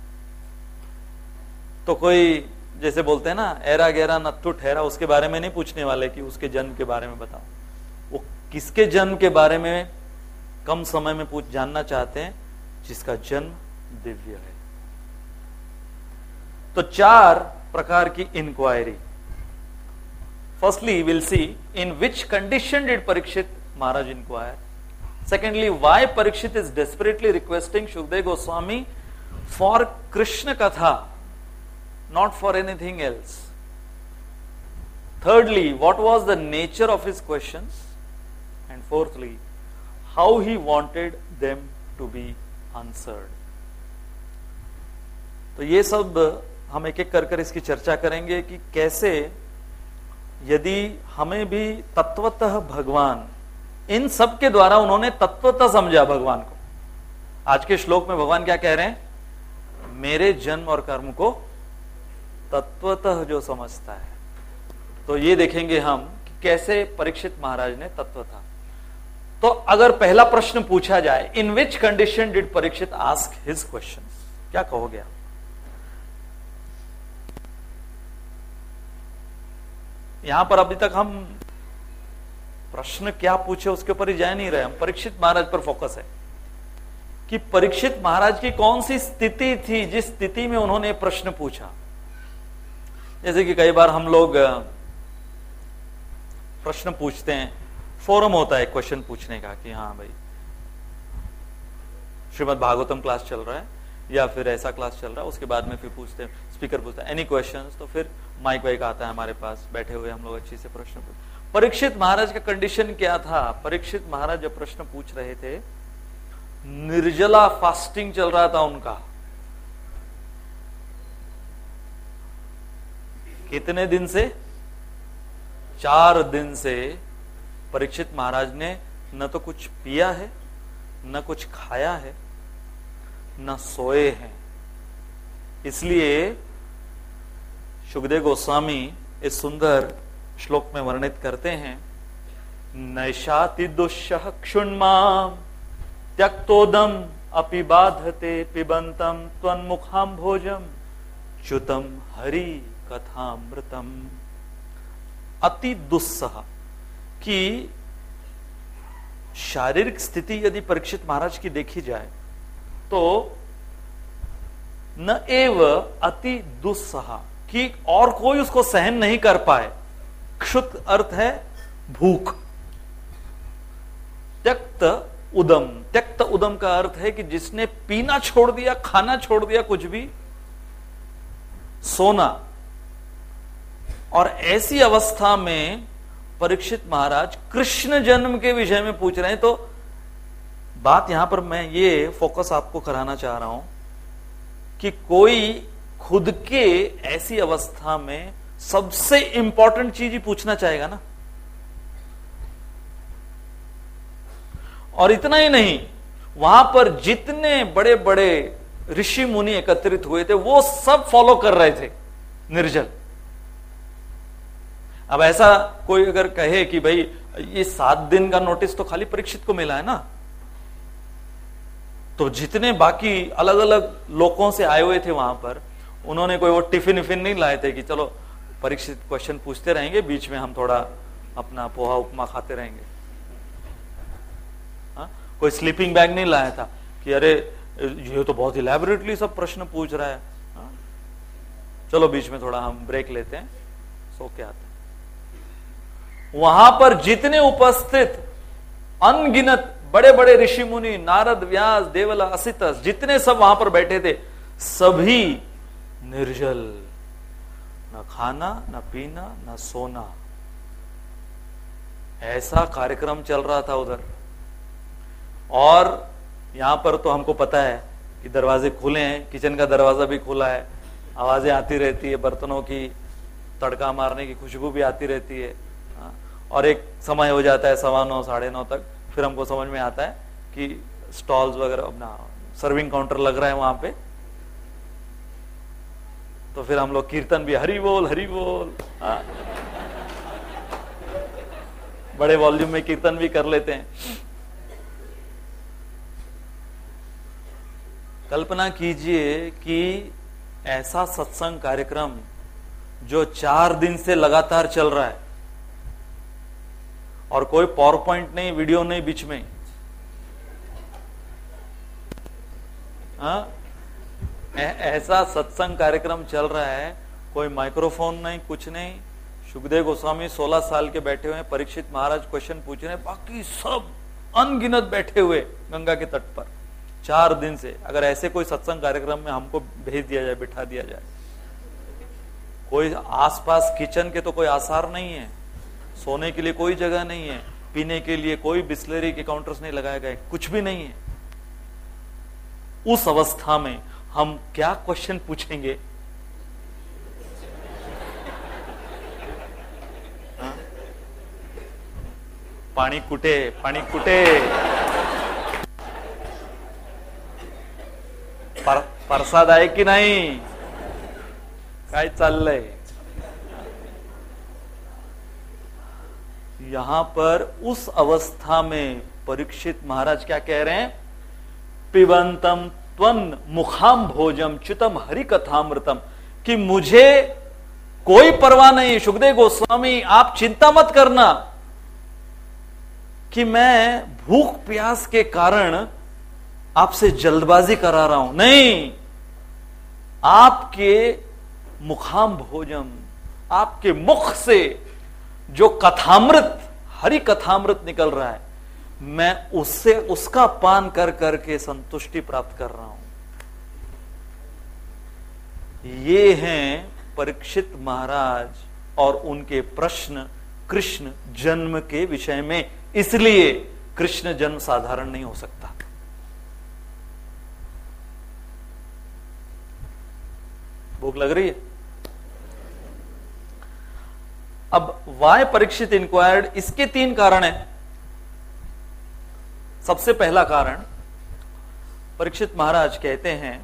तो कोई जैसे बोलते हैं ना, एरा गहरा नत्थु ठहरा, उसके बारे में नहीं पूछने वाले कि उसके जन्म के बारे में बताओ। वो किसके जन्म के बारे में कम समय में जानना चाहते हैं? जिसका जन्म दिव्य है। तो 4 प्रकार की inquiry. Firstly we'll see in which condition did Parikshit Maharaj inquire. Secondly, why Parikshit is desperately requesting Shukdev Goswami for Krishna Katha, not for anything else. Thirdly, what was the nature of his questions? And fourthly, how he wanted them to be answered. तो ये सब हम एक एक कर इसकी चर्चा करेंगे कि कैसे यदि हमें भी तत्वतः भगवान, इन सब के द्वारा उन्होंने तत्वतः समझा भगवान को। आज के श्लोक में भगवान क्या कह रहे हैं? मेरे जन्म और कर्म को तत्वतः जो समझता है। तो ये देखेंगे हम कि कैसे परीक्षित महाराज ने तत्वतः। तो अगर पहला प्रश्न पूछा जाए, in which condition did Parikshit ask his questions, क्या कहोगे आप? यहां पर अभी तक हम प्रश्न क्या पूछे उसके ऊपर ही जा नहीं रहे, हम परीक्षित महाराज पर फोकस है कि परीक्षित महाराज की कौन सी स्थिति थी जिस स्थिति में उन्होंने प्रश्न पूछा। जैसे कि कई बार हम लोग प्रश्न पूछते हैं, फोरम होता है क्वेश्चन पूछने का कि हाँ भाई श्रीमद् भागवतम क्लास चल रहा है या फिर ऐसा क्लास चल रहा है, उसके बाद में फिर पूछते हैं, स्पीकर पूछता है एनी क्वेश्चंस, तो फिर माइक वाइक आता है हमारे पास, बैठे हुए हम लोग अच्छी से प्रश्न पूछते। परीक्षित महाराज का कंडीशन क्या था? परीक्षित महाराज जब प्रश्न पूछ रहे थे, निर्जला फास्टिंग चल रहा था उनका। कितने दिन से? 4 दिन से परीक्षित महाराज ने न तो कुछ पिया है, न कुछ खाया है, न सोए हैं। इसलिए शुकदेव गोस्वामी इस सुंदर श्लोक में वर्णित करते हैं, नैषाति दुष्यः क्षुण्मां त्यक्तोदम अपि बाधते पिबंतम त्वन्मुखाम्भोजम च्युतम हरि कथामृतम। अति दुस्सह की शारीरिक स्थिति यदि परीक्षित महाराज की देखी जाए तो न एव अति दुस्सह कि और कोई उसको सहन नहीं कर पाए। क्षुत अर्थ है भूख। त्यक्त उदम, त्यक्त उदम का अर्थ है कि जिसने पीना छोड़ दिया, खाना छोड़ दिया, कुछ भी, सोना। और ऐसी अवस्था में परीक्षित महाराज कृष्ण जन्म के विषय में पूछ रहे हैं। तो बात यहां पर मैं ये फोकस आपको कराना चाह रहा हूं कि कोई खुद के ऐसी अवस्था में सबसे इंपॉर्टेंट चीज ही पूछना चाहेगा ना। और इतना ही नहीं, वहां पर जितने बड़े बड़े ऋषि मुनि एकत्रित हुए थे वो सब फॉलो कर रहे थे निर्जल। अब ऐसा कोई अगर कहे कि भाई ये 7 दिन का नोटिस तो खाली परीक्षित को मिला है ना, तो जितने बाकी अलग अलग लोगों से आए हुए थे वहां पर, उन्होंने कोई वो टिफिन विफिन नहीं लाए थे कि चलो परीक्षित क्वेश्चन पूछते रहेंगे, बीच में हम थोड़ा अपना पोहा उपमा खाते रहेंगे। कोई स्लीपिंग बैग नहीं लाया था कि अरे ये तो बहुत इलैबोरेटली सब प्रश्न पूछ रहा है, चलो बीच में थोड़ा हम ब्रेक लेते हैं, सो के आते हैं। वहां पर जितने उपस्थित अनगिनत बड़े बड़े ऋषि मुनि, नारद, व्यास, देवला, असितस, जितने सब वहां पर बैठे थे, सभी निर्जल, न खाना, न पीना, न सोना। ऐसा कार्यक्रम चल रहा था उधर। और यहां पर तो हमको पता है कि दरवाजे खुले हैं, किचन का दरवाजा भी खुला है, आवाजें आती रहती है, बर्तनों की तड़का मारने की खुशबू भी आती रहती है। और एक समय हो जाता है 9:15, 9:30 तक, फिर हमको समझ में आता है कि स्टॉल्स वगैरह, अपना सर्विंग काउंटर लग रहा है वहां पे, तो फिर हम लोग कीर्तन भी हरि बोल हरि बोल, बड़े वॉल्यूम में कीर्तन भी कर लेते हैं। कल्पना कीजिए कि ऐसा सत्संग कार्यक्रम जो 4 दिन से लगातार चल रहा है और कोई पावर पॉइंट नहीं, वीडियो नहीं बीच में, ऐसा सत्संग कार्यक्रम चल रहा है, कोई माइक्रोफोन नहीं, कुछ नहीं। सुखदेव गोस्वामी 16 साल के बैठे हुए हैं, परीक्षित महाराज क्वेश्चन पूछ रहे हैं, बाकी सब अनगिनत बैठे हुए गंगा के तट पर 4 दिन से। अगर ऐसे कोई सत्संग कार्यक्रम में हमको भेज दिया जाए, बिठा दिया जाए, कोई आसपास किचन के तो कोई आसार नहीं है, सोने के लिए कोई जगह नहीं है, पीने के लिए कोई बिस्लरी के काउंटर्स नहीं लगाए गए, कुछ भी नहीं है, उस अवस्था में हम क्या क्वेश्चन पूछेंगे? पाणी कुठे, पाणी कुठे, प्रसाद आहे की नाही, काय चाललंय? यहां पर उस अवस्था में परीक्षित महाराज क्या कह रहे हैं? पिबंतम त्वन् मुखाम भोजम च्युतम हरि कथामृतम, कि मुझे कोई परवाह नहीं, सुखदेव गोस्वामी आप चिंता मत करना कि मैं भूख प्यास के कारण आपसे जल्दबाजी करा रहा हूं, नहीं, आपके मुखाम भोजम, आपके मुख से जो कथामृत, हरि कथामृत निकल रहा है, मैं उससे उसका पान कर करके संतुष्टि प्राप्त कर रहा हूं। ये हैं परीक्षित महाराज और उनके प्रश्न कृष्ण जन्म के विषय में। इसलिए कृष्ण जन्म साधारण नहीं हो सकता। भूख लग रही है? अब वाय परीक्षित इंक्वायर्ड, इसके 3 कारण हैं। सबसे पहला कारण, परीक्षित महाराज कहते हैं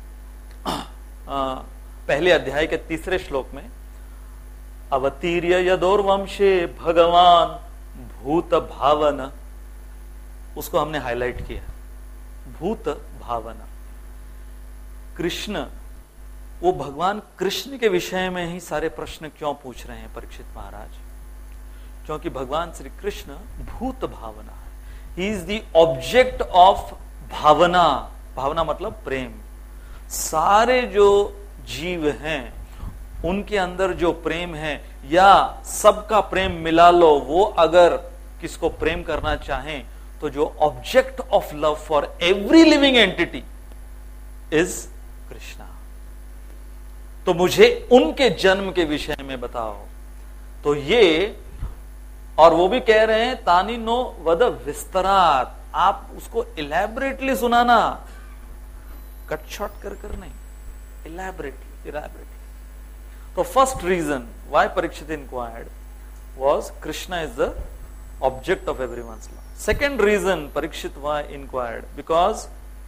पहले अध्याय के 3 श्लोक में, अवतीर्य यदोर्वंशे भगवान भूत भावना, उसको हमने हाईलाइट किया, भूत भावना। कृष्ण, वो भगवान कृष्ण के विषय में ही सारे प्रश्न क्यों पूछ रहे हैं परीक्षित महाराज? क्योंकि भगवान श्री कृष्ण भूत भावना है। He is the object of bhavana. भावना मतलब प्रेम। सारे जो जीव हैं उनके अंदर जो प्रेम है या सबका प्रेम मिला लो, वो अगर किसको प्रेम करना चाहें तो जो object of love for every living entity is Krishna. तो मुझे उनके जन्म के विषय में बताओ। तो ये, और वो भी कह रहे हैं तानी नो वद विस्तरात, आप उसको इलैबोरेटली सुनाना, कट शॉर्ट कर नहीं, इलैबोरेटली। तो first reason why Parikshit inquired was Krishna is the object of everyone's love. Second reason Parikshit why inquired, because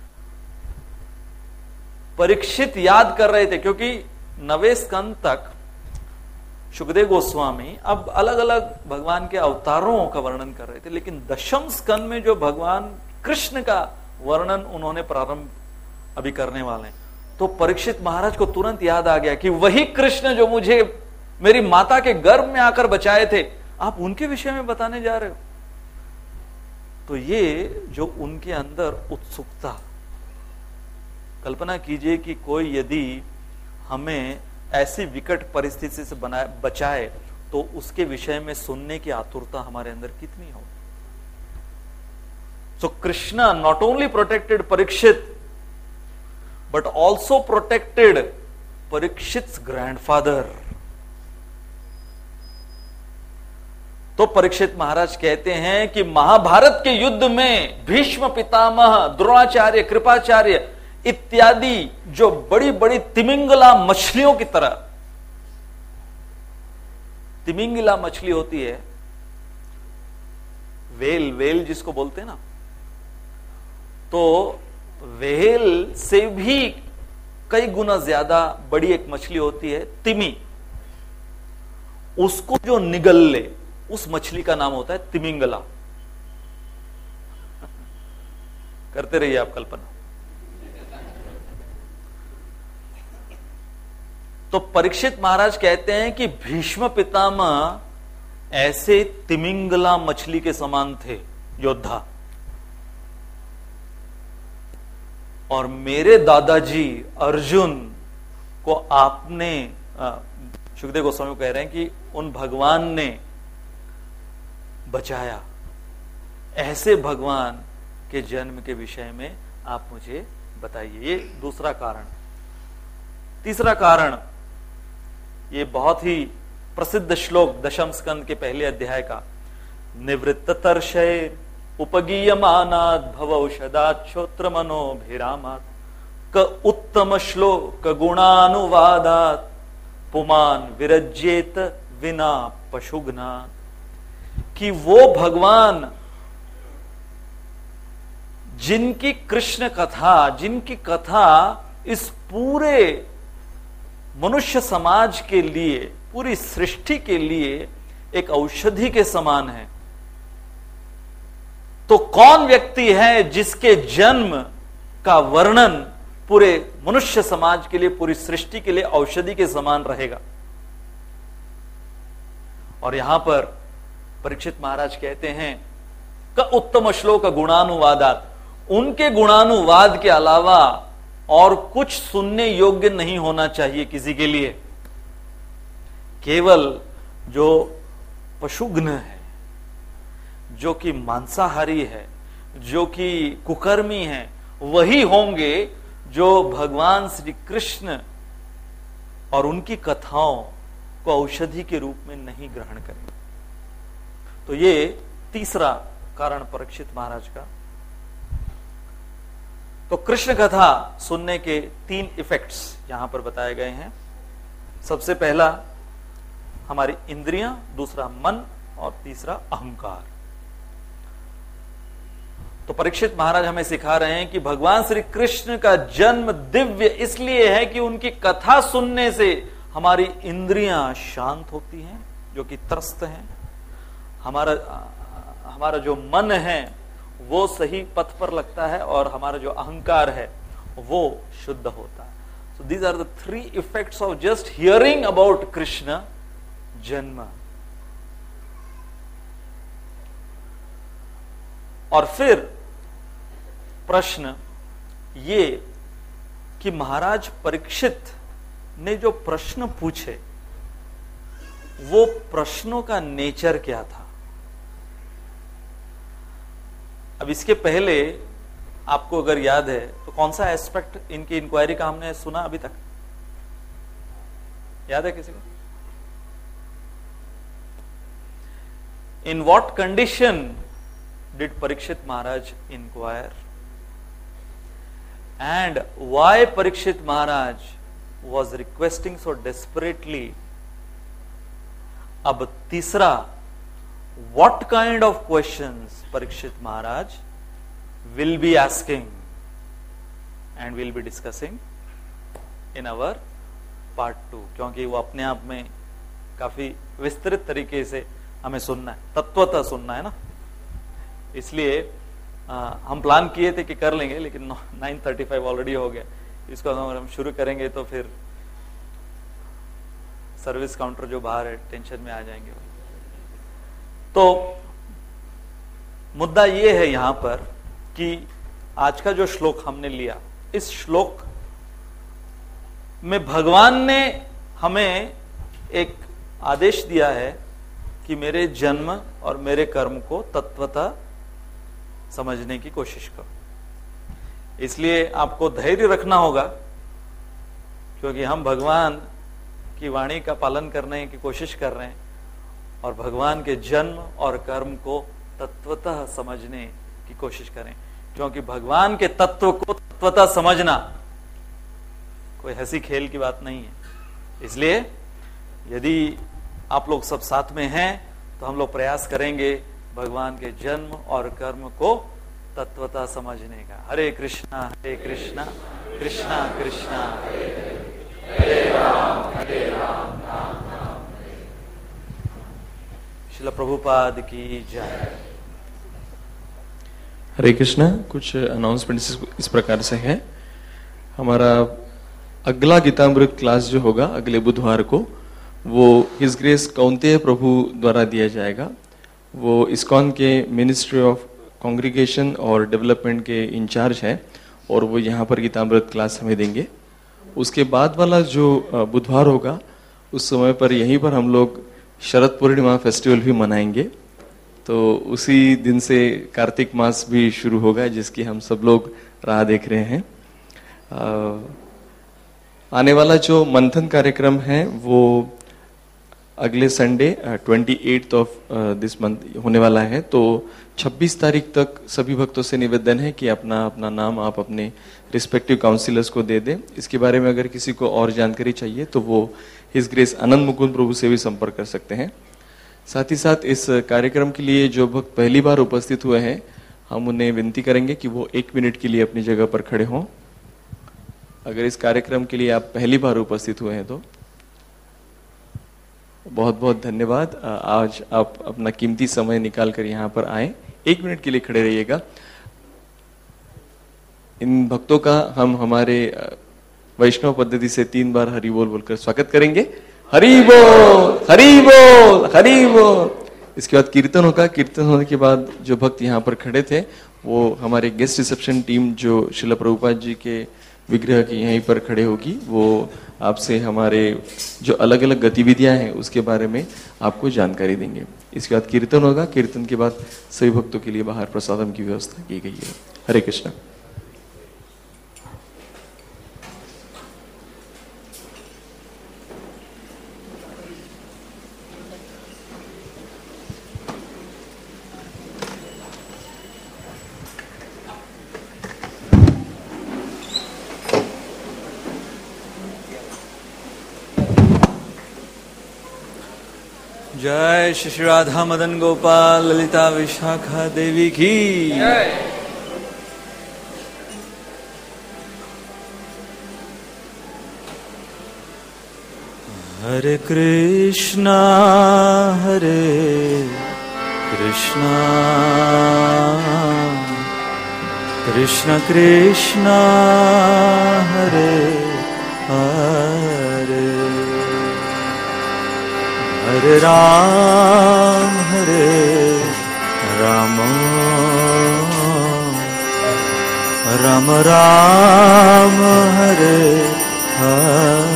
Parikshit याद कर रहे थे, क्योंकि 9वें स्कंद तक शुकदेव गोस्वामी अब अलग अलग भगवान के अवतारों का वर्णन कर रहे थे, लेकिन 10वें स्कंद में जो भगवान कृष्ण का वर्णन उन्होंने प्रारंभ अभी करने वाले हैं, तो परीक्षित महाराज को तुरंत याद आ गया कि वही कृष्ण जो मुझे मेरी माता के गर्भ में आकर बचाए थे, आप उनके विषय में बताने जा रहे हो। तो ये जो उनके अंदर उत्सुकता, कल्पना कीजिए कि कोई यदि हमें ऐसी विकट परिस्थिति से बचाए तो उसके विषय में सुनने की आतुरता हमारे अंदर कितनी हो। So Krishna not only protected Parikshit but also protected Parikshit's grandfather। तो परीक्षित महाराज कहते हैं कि महाभारत के युद्ध में भीष्म पितामह, द्रोणाचार्य, कृपाचार्य इत्यादि जो बड़ी बड़ी तिमिंगला मछलियों की तरह, तिमिंगला मछली होती है, वेल जिसको बोलते हैं ना, तो व्हेल से भी कई गुना ज्यादा बड़ी एक मछली होती है तिमी, उसको जो निगल ले उस मछली का नाम होता है तिमिंगला। करते रहिए आप कल्पना। तो परीक्षित महाराज कहते हैं कि भीष्म पितामह ऐसे तिमिंगला मछली के समान थे योद्धा, और मेरे दादाजी अर्जुन को आपने, सुखदेव गोस्वामी कह रहे हैं कि उन भगवान ने बचाया। ऐसे भगवान के जन्म के विषय में आप मुझे बताइए। ये दूसरा कारण। तीसरा कारण, ये बहुत ही प्रसिद्ध श्लोक 10वें स्कंद के पहले अध्याय का, निवृत्त तर्षय उपगीयमानात् भवौषधात् श्रोत्र मनोभिरामात् क उत्तम श्लोक गुणानुवादात् पुमान विरज्येत विना पशुघ्नात्। कि वो भगवान जिनकी कृष्ण कथा, जिनकी कथा इस पूरे मनुष्य समाज के लिए, पूरी सृष्टि के लिए एक औषधि के समान है, तो कौन व्यक्ति है जिसके जन्म का वर्णन पूरे मनुष्य समाज के लिए, पूरी सृष्टि के लिए औषधि के समान रहेगा। और यहां पर परीक्षित महाराज कहते हैं क उत्तम श्लोक गुणानुवादात, उनके गुणानुवाद के अलावा और कुछ सुनने योग्य नहीं होना चाहिए किसी के लिए। केवल जो पशुघ्न है, जो कि मांसाहारी है, जो कि कुकर्मी है, वही होंगे जो भगवान श्री कृष्ण और उनकी कथाओं को औषधि के रूप में नहीं ग्रहण करेंगे। तो ये तीसरा कारण परीक्षित महाराज का। तो कृष्ण कथा सुनने के 3 इफेक्ट्स यहां पर बताए गए हैं। सबसे पहला हमारी इंद्रियां, दूसरा मन, और तीसरा अहंकार। तो परीक्षित महाराज हमें सिखा रहे हैं कि भगवान श्री कृष्ण का जन्म दिव्य इसलिए है कि उनकी कथा सुनने से हमारी इंद्रियां शांत होती हैं, जो कि त्रस्त हैं। हमारा जो मन है वो सही पथ पर लगता है, और हमारा जो अहंकार है वो शुद्ध होता है। So these are the 3 effects of just hearing about Krishna janma. और फिर प्रश्न ये कि महाराज परीक्षित ने जो प्रश्न पूछे वो प्रश्नों का नेचर क्या था। अब इसके पहले आपको अगर याद है तो कौन सा एस्पेक्ट इनकी इंक्वायरी का हमने सुना अभी तक, याद है किसी को? In what condition did Parikshit Maharaj inquire and why Parikshit Maharaj was requesting so desperately. अब तीसरा, what kind of questions Parikshit Maharaj will be asking and will be discussing in our part 2, क्योंकि वो अपने आप में काफी विस्तृत तरीके से हमें सुनना है, तत्वतः सुनना है ना। इसलिए हम प्लान किए थे कि कर लेंगे, लेकिन 9:35 ऑलरेडी हो गया। इसको अगर हम शुरू करेंगे तो फिर सर्विस काउंटर जो बाहर है टेंशन में आ जाएंगे। तो मुद्दा ये है यहां पर कि आज का जो श्लोक हमने लिया, इस श्लोक में भगवान ने हमें एक आदेश दिया है कि मेरे जन्म और मेरे कर्म को तत्वतः समझने की कोशिश करो। इसलिए आपको धैर्य रखना होगा, क्योंकि हम भगवान की वाणी का पालन करने की कोशिश कर रहे हैं और भगवान के जन्म और कर्म को तत्वतः समझने की कोशिश करें, क्योंकि भगवान के तत्व को तत्वतः समझना कोई हंसी खेल की बात नहीं है। इसलिए यदि आप लोग सब साथ में हैं तो हम लोग प्रयास करेंगे भगवान के जन्म और कर्म को तत्वतः समझने का। हरे कृष्णा कृष्णा कृष्णा हरे राम राम राम। श्रील प्रभुपाद की जय। हरे कृष्णा। कुछ अनाउंसमेंट्स इस प्रकार से है। हमारा अगला गीतामृत क्लास जो होगा अगले बुधवार को, वो हिज ग्रेस कौंतेय प्रभु द्वारा दिया जाएगा। वो इस्कॉन के मिनिस्ट्री ऑफ कांग्रीगेशन और डेवलपमेंट के इंचार्ज हैं और वो यहाँ पर गीतामृत क्लास हमें देंगे। उसके बाद वाला जो बुधवार होगा उस समय पर यहीं पर हम लोग शरद पूर्णिमा फेस्टिवल भी मनाएंगे। तो उसी दिन से कार्तिक मास भी शुरू होगा, जिसकी हम सब लोग राह देख रहे हैं। आने वाला जो मंथन कार्यक्रम है वो अगले Sunday 28th of this month होने वाला है। तो 26 तारीख तक सभी भक्तों से निवेदन है कि अपना अपना नाम आप अपने रिस्पेक्टिव काउंसिलर्स को दे दें। इसके बारे में अगर किसी को और जानकारी चाहिए तो वो हिज ग्रेस आनंद मुकुंद प्रभु से भी संपर्क कर सकते हैं। साथ ही साथ इस कार्यक्रम के लिए जो भक्त पहली बार उपस्थित हुए हैं, हम उन्हें विनती करेंगे कि वो 1 मिनट के लिए अपनी जगह पर खड़े हों। अगर इस कार्यक्रम के लिए आप पहली बार उपस्थित हुए हैं तो बहुत बहुत धन्यवाद। आज आप अपना कीमती समय निकाल कर यहाँ पर आए। 1 मिनट के लिए खड़े रहिएगा। इन भक्तों का हम हमारे वैष्णव पद्धति से 3 बार हरि बोल बोलकर स्वागत करेंगे। हरि बोल, हरि बोल, हरि बोल। इसके बाद कीर्तन होगा। कीर्तन होने के बाद जो भक्त यहाँ पर खड़े थे वो हमारे गेस्ट रिसेप्शन टीम जो श्रील प्रभुपाद जी के विग्रह की यहीं पर खड़े होगी। वो आपसे हमारे जो अलग अलग गतिविधियां हैं उसके बारे में आपको जानकारी देंगे। इसके बाद कीर्तन होगा। कीर्तन के बाद सभी भक्तों के लिए बाहर प्रसादम की व्यवस्था की गई है। हरे कृष्णा। जय श्री राधा मदन गोपाल ललिता विशाखा देवी की जय। हरे कृष्णा कृष्ण कृष्णा हरे हरे, हरे राम राम राम हरे हरे।